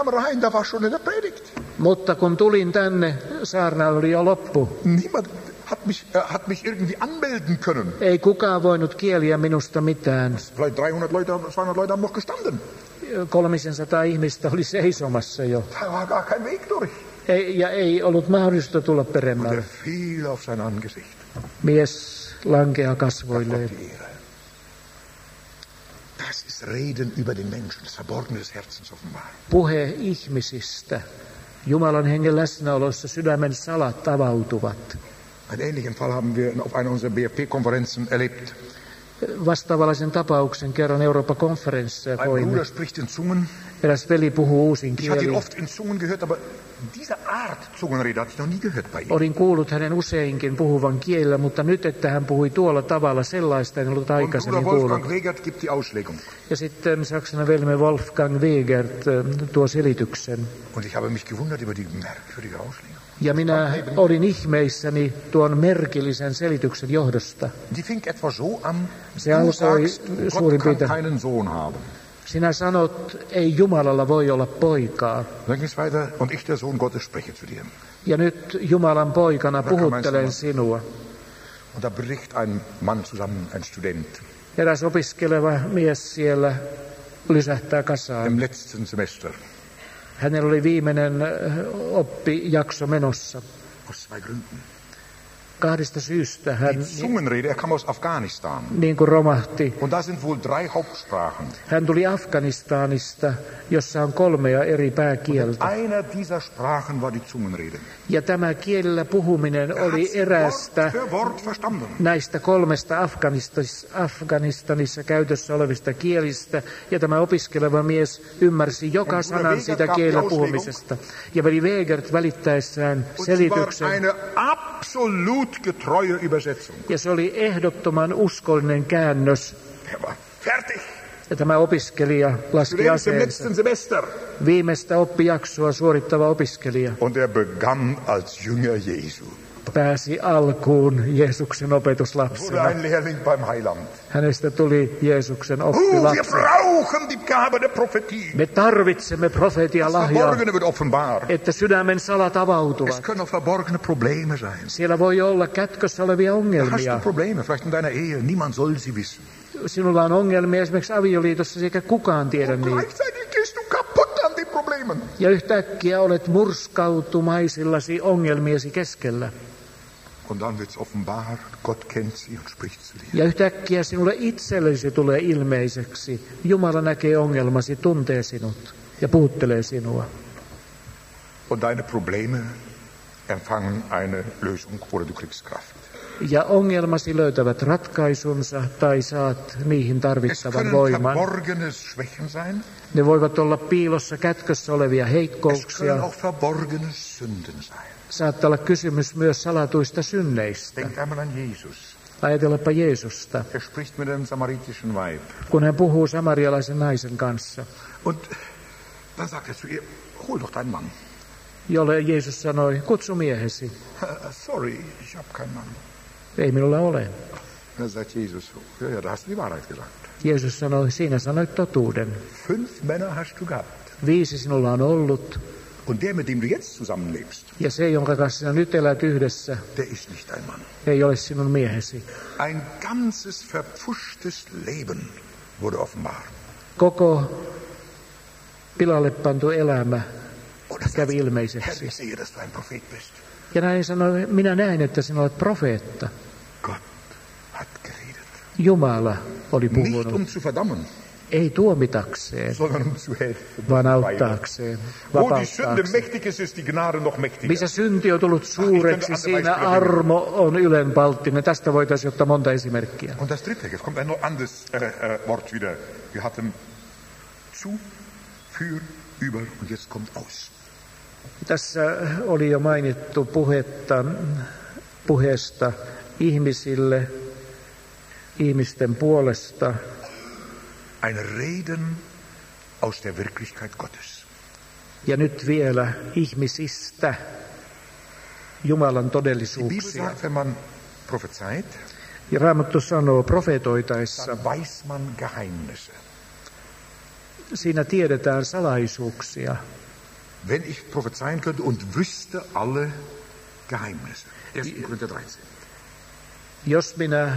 Mutta kun tulin tänne, saarna oli jo loppu. Hat mich, äh, hat mich irgendwie anmelden können. Ei kukaan voinut kieliä minusta mitään. Vielleicht dreihundert Leute, zweihundert Leute haben noch gestanden. kolmesataa ihmistä oli seisomassa jo. Da war gar kein Weg durch. Ei, ja ei ollut mahdollista tulla peremmälle. Und er fiel auf sein Angesicht. Mies lankea kasvoilleen. Das ist Reden über den Menschen, das Verborgene des Herzens offenbar. Puhe ihmisistä. Jumalan hengen läsnäolossa sydämen salat avautuvat. Einen ähnlichen Fall haben wir auf einer unserer B F P-Konferenzen erlebt. Vastaavallisen tapauksen kerran Euroopan konferenssissa koimme. Ein Bruder spricht in Zungen. Eräs veli puhuu uusin Ich hatte ihn kielin. oft in Zungen gehört, aber diese Art Zungenrede hatte ich noch nie gehört bei ihm. Olin kuullut hänen useinkin puhuvan kielellä, mutta nyt, että hän puhui tuolla tavalla, sellaista en ollut Und aikaisemmin Bruder Wolfgang kuullut. Wegert gibt die Auslegung. Ja sitten saksana velme Wolfgang Wegert tuo selityksen. Und ich habe mich gewundert über die merkwürdige Auslegung. Ja minä olin ihmeissäni tuon merkillisen selityksen johdosta. Die fing etwa so an, Se du alkoi sagst, Gott suurin kann piirtein. keinen Sohn haben. Sinä sanot, ei Jumalalla voi olla poikaa. Dann ging es weiter, und ich, der Sohn Gottes, spreche zu dir. Ja nyt Jumalan poikana puhuttelen sinua. Und da bricht ein Mann zusammen, ein Student, Eräs opiskeleva mies siellä lysähtää kasaan. im letzten Semester, Hänellä oli viimeinen oppijakso menossa. aus zwei Gründen. Kahdesta syystä hän Die Zungenrede, er kam aus Afghanistan. niin kuin romahti. Und da sind wohl drei Hauptsprachen. Hän tuli Afganistanista, jossa on kolmea eri pääkieltä. Einer dieser Sprachen war die Zungenrede. Ja tämä kielellä puhuminen oli erästä Wort für Wort verstanden. näistä kolmesta Afganistis, Afganistanissa käytössä olevista kielistä. Ja tämä opiskeleva mies ymmärsi joka sanan siitä kielellä puhumisesta. Ja veli Wegert välittäessään Und es war selityksen. eine absolut getreue Übersetzung. Ja se oli ehdottoman uskollinen käännös. Er war fertig. Ja tämä opiskelija laski aseensa. Viimeistä oppijaksoa suorittava opiskelija. Und er begann als Jünger Jesu. Pääsi alkuun Jeesuksen opetuslapsena. Wurde ein Lehrling beim Heiland. Hänestä tuli Jeesuksen Oh, wir oppilapsi. brauchen die Gabe der Prophetie. Me tarvitsemme profetia lahjaa, Verborgene wird offenbar. että sydämen salat Es avautuvat. können auch verborgene Probleme sein. Siellä voi olla kätkössä olevia Hast du ongelmia. Probleme, vielleicht in deiner Ehe, niemand soll sie wissen. Sinulla on ongelmia esimerkiksi avioliitossa, eikä kukaan tiedä Und niitä. gleichzeitig gehst du kaputt an den Problemen. Ja yhtäkkiä olet murskautumaisillasi ongelmiesi keskellä. Und dann wird's offenbar, Gott kennt sie und spricht zu dir. Ja yhtäkkiä sinulle itsellesi tulee ilmeiseksi. Jumala näkee ongelmasi, tuntee sinut ja puhuttelee sinua. Und deine Probleme empfangen eine Lösung oder du kriegst Kraft. Ja ongelmasi löytävät ratkaisunsa tai saat niihin Es tarvittavan können voiman. verborgene Schwächen sein. Ne voivat olla piilossa kätkössä olevia Es können heikkouksia. auch verborgene Sünden sein. Saattaa olla kysymys myös salatuista synneistä. Denk einmal an Jesus. Ajatellaanpa Jeesusta, Er spricht mit einem samaritischen Weib. kun hän puhuu samarialaisen naisen kanssa, Und dann sagt er zu ihr, hol doch deinen Mann. jolle Jeesus sanoi, kutsu miehesi. Sorry, ich habe keinen Mann. Ei minulla ole. Dann sagt Jesus, ja, ja, da hast du die Wahrheit gesagt. Jeesus sanoi, siinä sanoit totuuden. Fünf Männer hast du gehabt. Viisi sinulla on ollut, Und der, mit dem du jetzt zusammenlebst, ja se, jonka kanssa sinä nyt elät yhdessä, der ist nicht dein Mann. ei ole sinun miehesi. Ein ganzes verpfuschtes Leben wurde offenbar. Koko pilalle pantu elämä Und das kävi Herr, ilmeiseksi. ich sehe, dass du ein Prophet bist. Ja näin sanoi, minä näin, että sinä olet profeetta. Gott hat geredet. Jumala oli Nicht puhunut, um zu verdammen, ei tuomitakseen, sondern um zu helfen. vaan auttaakseen, Wo die Sünde vapauttaakseen. mächtig ist, ist die Gnade noch mächtiger. Missä synti on tullut suureksi, siinä armo on ylenpalttinen. Tästä voitaisiin ottaa monta esimerkkiä. Und das dritte, jetzt kommt ein noch anderes äh, äh, Wort wieder. Wir hatten zu, für, über und jetzt kommt aus. Tässä oli jo mainittu puhetta, puheesta ihmisille, ihmisten puolesta. Ein Reden aus der Wirklichkeit Gottes. Ja nyt vielä ihmisistä, Jumalan Die Bibel todellisuuksia. sagt, wenn man prophezeit, Ja Raamattu sanoo profetoitaessa, dann weiß man Geheimnisse. siinä tiedetään salaisuuksia. Wenn ich prophezeien könnte und wüsste alle Geheimnisse. erster Korinther dreizehn. Jos minä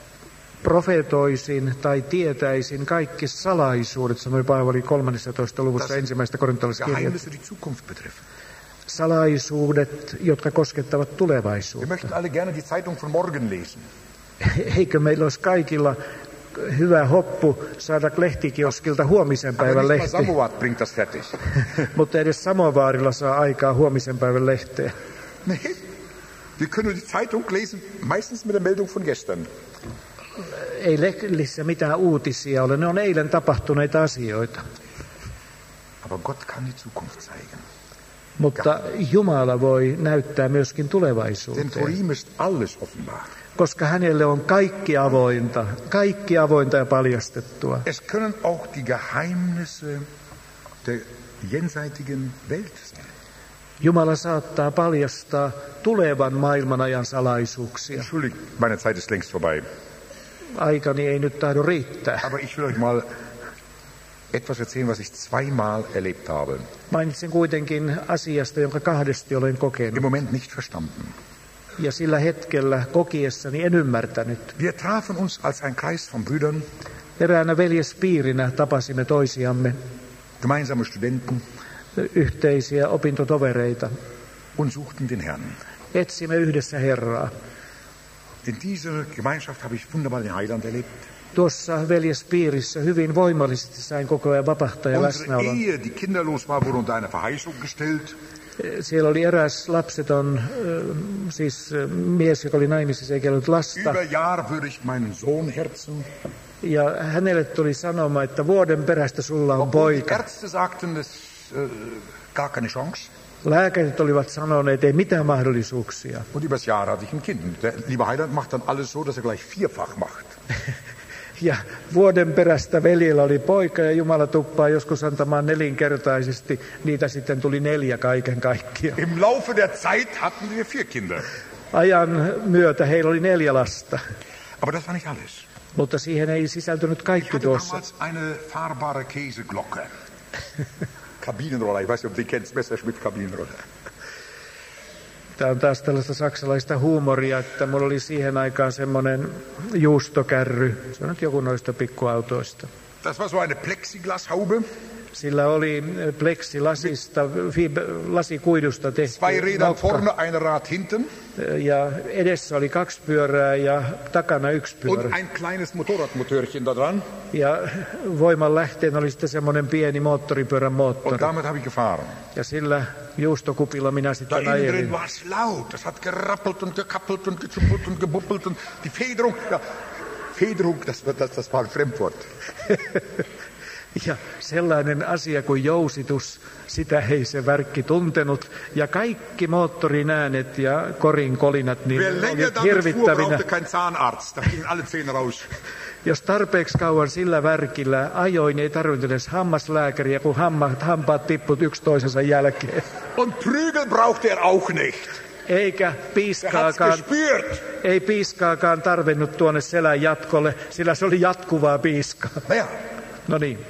profetoisin tai tietäisin kaikki salaisuudet, sanoi Paavali kolmannessatoista luvussa ensimmäistä korintolaiskirjaa, Geheimnisse, die Zukunft betreffen. salaisuudet, jotka koskettavat Wir tulevaisuutta. möchten alle gerne die Zeitung von morgen lesen. Eikö meillä olisi kaikilla hyvä hoppu saada lehtikioskilta huomisen Aber päivän nicht mal lehti, Samovad bringt das fertig. mutta edes Samovaarilla saa aikaa huomisen päivän lehteen. Nee, wir können die Zeitung lesen, meistens mit der Meldung von gestern. Ei lehdissä mitään uutisia ole, ne on eilen tapahtuneita asioita. Aber Gott kann die Zukunft zeigen. Mutta Jumala voi näyttää myöskin Denn vor tulevaisuuteen, ihm ist alles offenbar. koska hänelle on kaikki avointa, kaikki avointa ja paljastettua. Es können auch die Geheimnisse der jenseitigen Welt sein. Jumala saattaa paljastaa tulevan maailmanajan salaisuuksia. Entschuldigt, meine Zeit ist längst vorbei. Aikani ei nyt tahdo riittää. Aber ich will euch mal etwas erzählen, was ich zweimal erlebt habe. Mainitsen kuitenkin asiasta, jonka kahdesti olen Im kokenut. Moment nicht verstanden. Ja sillä hetkellä kokiessani en ymmärtänyt. Wir trafen uns als ein Kreis von Brüdern, Eräänä veljespiirinä tapasimme toisiamme, gemeinsame Studenten, yhteisiä opintotovereita. und suchten den Herrn. Etsimme yhdessä Herraa. In dieser Gemeinschaft habe ich wunderbar den Heiland erlebt. Tuossa veljespiirissä hyvin voimallisesti sain koko ajan vapahtajan Unsere läsnäolon. Ehe, die kinderlos war, wurde unter eine Verheißung gestellt. Siellä oli eräs lapseton, ö, siis ö, mies, joka oli naimisissa eikä ollut lasta. Über Jahr würde ich meinen Sohn herzen. Ja hänelle tuli sanoma, että vuoden perästä sulla on Obwohl die poika. Ärzte sagten, es äh, gar keine Chance. Lääkärit olivat sanoneet, ei mitään mahdollisuuksia. Und übers Jahr hatte ich ein Kind. Der liebe Heiland macht dann alles so, dass er gleich vierfach macht. Ja vuoden perästä veljellä oli poika ja Jumala tuppaa joskus antamaan nelinkertaisesti. Niitä sitten tuli neljä kaiken kaikkiaan. Im Laufe der Zeit hatten wir vier Kinder. Ajan myötä heillä oli neljä lasta. Aber das war nicht alles. Mutta siihen ei sisältynyt Ich kaikki hatte tuossa. damals eine fahrbare Käseglocke. Kabinenroller, ich weiß nicht, ob du die kennst, Messerschmitt Kabinenroller. Tämä on taas tällaista saksalaista huumoria, että mulla oli siihen aikaan semmoinen juustokärry. Se on nyt joku noista pikkuautoista. Das war so eine Plexiglashaube. Sillä oli pleksilasista, fib- lasikuidusta tehty Zwei Räder nokka. vorne, ein Rad hinten. Ja edessä oli kaksi pyörää ja takana yksi Und pyörä. ein kleines Motorradmotörchen da dran. Ja voiman lähteen oli sitten semmoinen pieni moottoripyörän Und moottori. damit habe ich gefahren. Ja sillä juustokupilla minä Da sitten innen drin ajelin. war es laut. Das hat gerappelt und gekappelt und gezuppelt und gebuppelt. Und die Federung, ja, Federung, das, das, das war ein Fremdwort. Ja sellainen asia kuin jousitus, sitä ei se värkki tuntenut. Ja kaikki moottorin äänet ja korin kolinat niin Wer länger olivat damit fuhr, hirvittävinä. brauchte kein Zahnarzt. Da gingen alle Zähne raus. Jos tarpeeksi kauan sillä värkillä ajoin, ei tarvinnut edes hammaslääkäriä, kun hammaat, hampaat tipput yksi toisensa jälkeen. Und Prügel brauchte er auch nicht. Eikä Er hat's piiskaakaan, gespürt. ei piiskaakaan tarvinnut tuonne selän jatkolle, sillä se oli jatkuvaa piiskaa. Naja, No niin,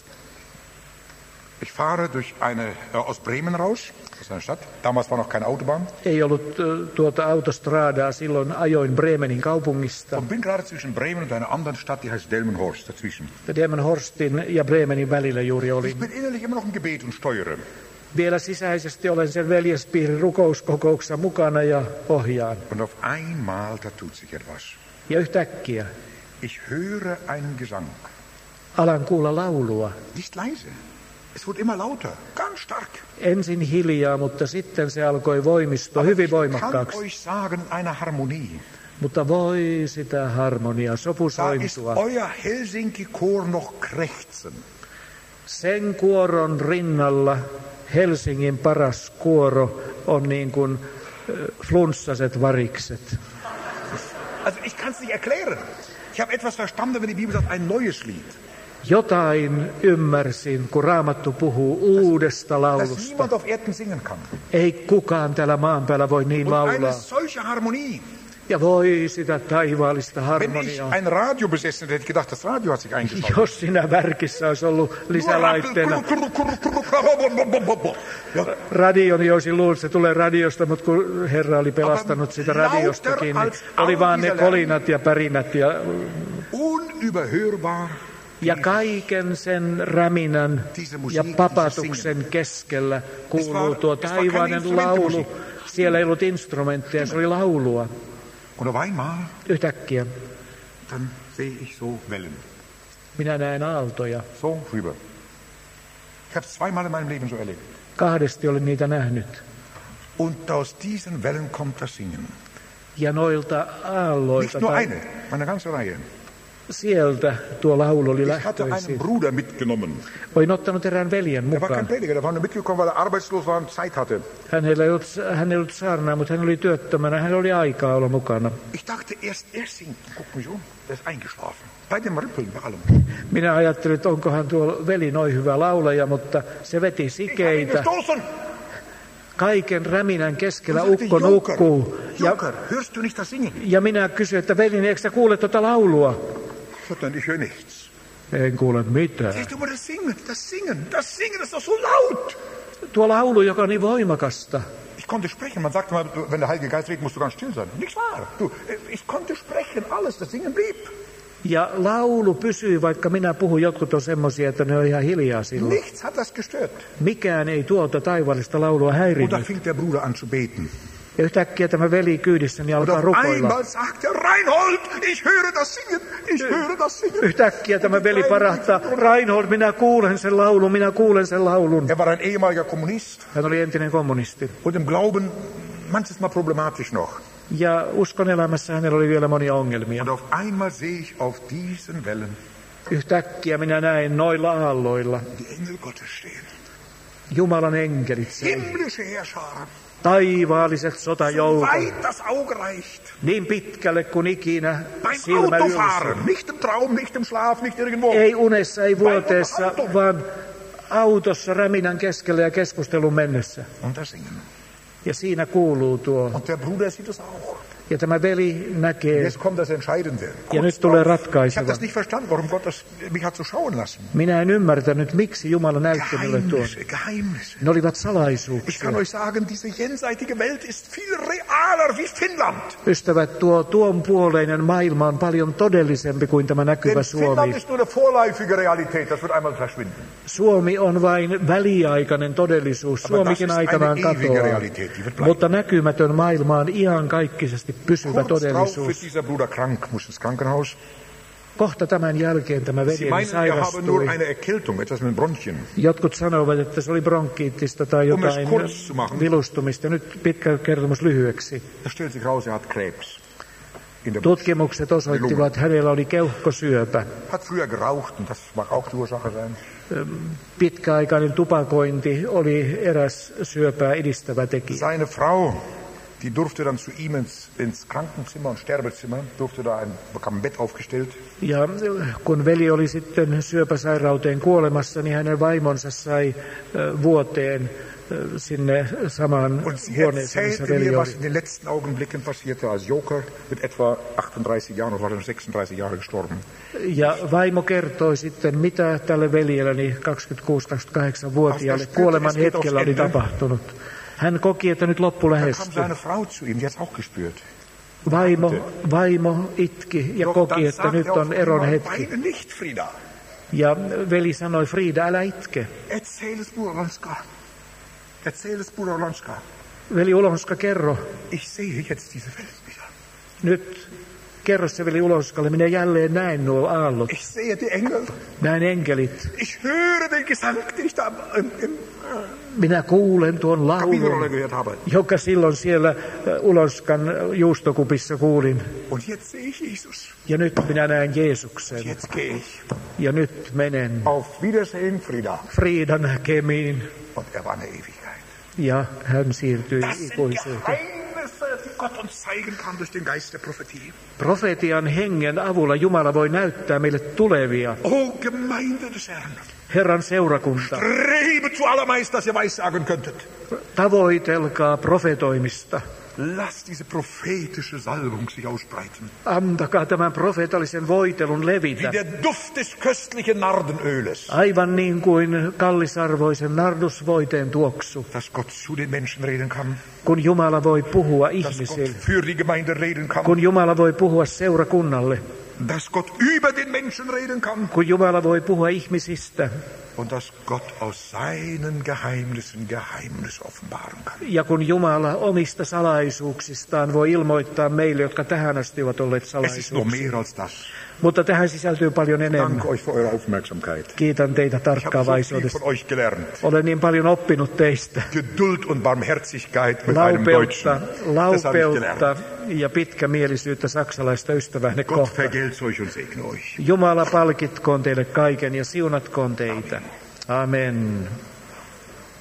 ich fahre durch eine, äh, aus Bremen raus, aus einer Stadt. Damals war noch keine Autobahn. ei ollut ö, tuota autostraadaa, silloin ajoin Bremenin kaupungista. Und bin gerade zwischen Bremen und einer anderen Stadt, die heißt Delmenhorst, dazwischen. Delmenhorstin ja Bremenin välillä juuri Ich oli. bin innerlich immer noch im Gebet und steuere. Vielä sisäisesti olen sen veljespiirin rukouskokouksessa mukana ja ohjaan. Und auf einmal, da tut sich etwas. Ja yhtäkkiä Ich höre einen Gesang. alan kuulla laulua. Nicht leise. Es wurde immer lauter, ganz stark. Ensin hiljaa, mutta sitten se alkoi voimistua hyvin Ich kann voimakkaaksi. euch sagen, eine Harmonie. Mutta voi sitä harmoniaa, Da ist sopusointua. euer Helsinki-Chor noch krächzen. Sen kuoron rinnalla Helsingin paras kuoro on niin kuin ö, flunssaset varikset. Also ich kann es nicht erklären. Ich habe etwas verstanden, wenn die Bibel sagt, ein neues Lied. Jotain ymmärsin, kun Raamattu puhuu uudesta Das laulusta. niemand auf Erden singen kann. Ei kukaan täällä maan päällä voi niin Und eine laulaa. solche Harmonie. Ja voi sitä taivaallista Wenn ich harmoniaa. ein Radio besessen hätte, hätte ich gedacht, das Radio hat sich eingeschaltet. Jos siinä värkissä olisi ollut lisälaitteena Ja, radio, niin olisin luullut, että se tulee radiosta, mutta kun Herra oli pelastanut sitä radiostakin, niin oli vaan ne kolinat ja pärinät ja, unüberhörbar. ja kaiken sen räminän ja papatuksen keskellä kuuluu tuo taivainen laulu. Siellä ei ollut instrumentteja, se oli laulua. Und auf einmal, Yhtäkkiä dann sehe ich so Wellen. minä näen aaltoja. So rüber. Ich habe es zweimal in meinem Leben so erlebt. Kahdesti olen niitä nähnyt. Und aus diesen Wellen kommt das Singen. Ja noilta Nicht aalloilta nur tai eine, eine ganze Reihe. sieltä tuo laulu oli Ich hatte einen lähtöisin. Bruder mitgenommen. Olin ottanut erään veljen Er war kein mukaan. Prediger, der war nur mitgekommen, weil er arbeitslos war und Zeit hatte. Hänellä ei ollut, hän ei ollut saarnaa, mutta hän oli työttömänä. Hän oli aikaa olla mukana. Ich dachte erst, er singt. Guck mich um, der ist eingeschlafen. Bei dem Rippeln, bei allem. Minä ajattelin, että onkohan tuo veli noin hyvä laulaja, mutta se veti Ich habe ihn sikeitä. gestoßen. Kaiken räminän keskellä Und sagte, ukko Joker, nukkuu. Ja, Joker, hörst du nicht das Singen? ja minä kysyin, että veli, eikö sä kuule tuota laulua? Sondern ich höre nichts. En kuule mitään. Siehst du mal das Singen, das Singen, das Singen ist doch so laut. Tuo laulu, joka on niin voimakasta. Ich konnte sprechen. Man sagte mal, wenn der Heilige Geist redet, musst du ganz still sein. Nichts wahr. Du, ich konnte sprechen, alles, das Singen blieb. Ja laulu pysyy, vaikka minä puhun, jotkut on semmoisia, että ne on ihan hiljaa silloin. Nichts hat das gestört. Mikään ei tuota taivaallista laulua Und da häirinnyt. fing der Bruder an zu beten. Ja yhtäkkiä tämä veli kyydissäni Und alkaa auf rukoilla. einmal sagt er, Reinhold, ich höre das Singen, ich höre das Singen. Yhtäkkiä tämä veli parahtaa, Reinhold, minä kuulen sen laulun, minä kuulen sen laulun. Er war ein ehemaliger Kommunist Hän oli entinen kommunisti. und im Glauben manches Mal problematisch noch. Ja uskon elämässä hänellä oli vielä monia ongelmia. Und auf einmal sehe ich auf diesen Wellen Yhtäkkiä minä näin noilla aalloilla die Engel Gottes stehen. Jumalan enkelit siellä. Himmlische Heerscharen. taivaalliset sotajoukot. Weit das Auge reicht. Niin pitkälle kuin ikinä Beim silmä Autofahren, ylsi. nicht im Traum, nicht im Schlaf, nicht irgendwo. Ei unessa, ei vuoteessa, Auto. vaan autossa räminän keskellä ja keskustelun mennessä. Und das Singen. Ja siinä kuuluu tuo. Und der Bruder sieht es auch. Ja tämä veli näkee. Jetzt kommt das Entscheidende. Ja nyt tulee Ich habe ratkaiseva. das nicht verstanden, warum Gott das mich hat so schauen lassen. Minä en ymmärtänyt, miksi Jumala näytti minulle tuon. Geheimnisse, Geheimnisse. Ne olivat Ich salaisuuksia. kann euch sagen, diese jenseitige Welt ist viel realer wie Finnland. Ystävät, tuo tuon puoleinen maailma on paljon todellisempi kuin tämä näkyvä Denn Finnland Suomi. ist nur eine vorläufige Realität, das wird einmal verschwinden. Suomi on vain väliaikainen todellisuus. Suomikin das ist aikanaan eine ewige katoaa. Realität, die wird bleiben. Mutta näkymätön maailma on iankaikkisesti pysyvä Kurz drauf wird todellisuus. dieser Bruder krank, muss ins Krankenhaus. Kohta tämän jälkeen tämä Sie veljeni meinen, er habe nur sairastui. eine Erkältung, etwas mit den Bronchien. Jotkut sanovat, että se oli bronkkiittista tai Um es jotain kurz zu machen. vilustumista. Nyt pitkä kertomus lyhyeksi. Da stellt sich raus, er hat Krebs. In der Tutkimukset osoittivat, että hänellä oli keuhkosyöpä. Hat früher geraucht und das mag auch die Ursache sein. Pitkäaikainen tupakointi oli eräs syöpää edistävä tekijä. Seine Frau, die durfte dann zu ihm ins, ins Krankenzimmer und Sterbezimmer, durfte da ein, bekam ein Bett aufgestellt. Ja kun veli oli sitten syöpäsairauteen kuolemassa, niin hänen vaimonsa sai äh, vuoteen äh, sinne samaan Und sie huoneeseen, missä erzählte veli mir, was oli. in den letzten Augenblicken passierte, als Joker mit etwa achtunddreißig Jahren, oder war er sechsunddreißig Jahre gestorben. Ja vaimo kertoi sitten, mitä tälle veljelläni kaksikymmentäkuusi kaksikymmentäkahdeksan-vuotiaalle kuoleman hetkellä oli tapahtunut. Hän koki, että nyt loppu Da kam lähestyi. seine Frau zu ihm, die hat es auch gespürt. Vaimo, vaimo itki ja Doch koki, dann että sagte nyt er auf on eron einmal, hetki. weine nicht, Frieda. Ja veli sanoi, Frida, älä itke. Erzähl es Bruder Lonska. Erzähl es Bruder Lonska. Veli Ulonska, kerro. Ich sehe jetzt diese Welt wieder. Nyt kerro se veli Ulonskalle, minä jälleen näen nuo aallot. Ich sehe die Engel. Näen enkelit. Ich höre den Gesang, den ich da im, im Minä kuulen tuon Kabinenrolle laulun, gehört habe. joka silloin siellä äh, Ulonskan juustokupissa kuulin. Und jetzt sehe ich Jesus. Ja nyt minä näen Jeesuksen. Jetzt gehe ich. Ja nyt menen. Auf Wiedersehen, Frieda. Frida näkemiin. Und er war eine Ewigkeit. Ja hän siirtyi Das sind ikuisuuteen. Geheimnisse, die Gott uns zeigen kann durch den Geist der Prophetie. Profetian hengen avulla Jumala voi näyttää meille tulevia. O Gemeinde des Herrn, Herran seurakunta, strebe zuallermeist, dass ihr weissagen könntet. tavoitelkaa profetoimista. Lasst diese prophetische Salbung sich ausbreiten. Antakaa tämän profeetallisen voitelun Wie levitä. der Duft des köstlichen Nardenöles, Aivan niin kuin kallisarvoisen nardusvoiteen tuoksu. dass Gott zu den Menschen reden kann, Kun Jumala voi puhua dass Gott ihmisille. für die Gemeinde reden kann, Kun Jumala voi puhua seurakunnalle. dass Gott über den Menschen reden kann Kun Jumala voi puhua ihmisistä. und dass Gott aus seinen Geheimnissen Geheimnis offenbaren kann. Ja kun Jumala omista salaisuuksistaan voi ilmoittaa meille, jotka tähän asti ovat olleet Es ist noch salaisuuksia. mehr als das. Mutta tähän sisältyy paljon enemmän. Danke euch für eure Aufmerksamkeit. Kiitän teitä Ich habe so viel tarkkaavaisuudesta. von euch gelernt. Olen niin paljon oppinut teistä. Geduld und Barmherzigkeit mit einem Deutschen. Laupeutta, Das habe ich gelernt. laupeutta ja pitkämielisyyttä saksalaista ystäväänne Gott kohtaan. vergelt's euch und segne euch. Jumala palkitkoon teille kaiken ja siunatkoon teitä. Amen.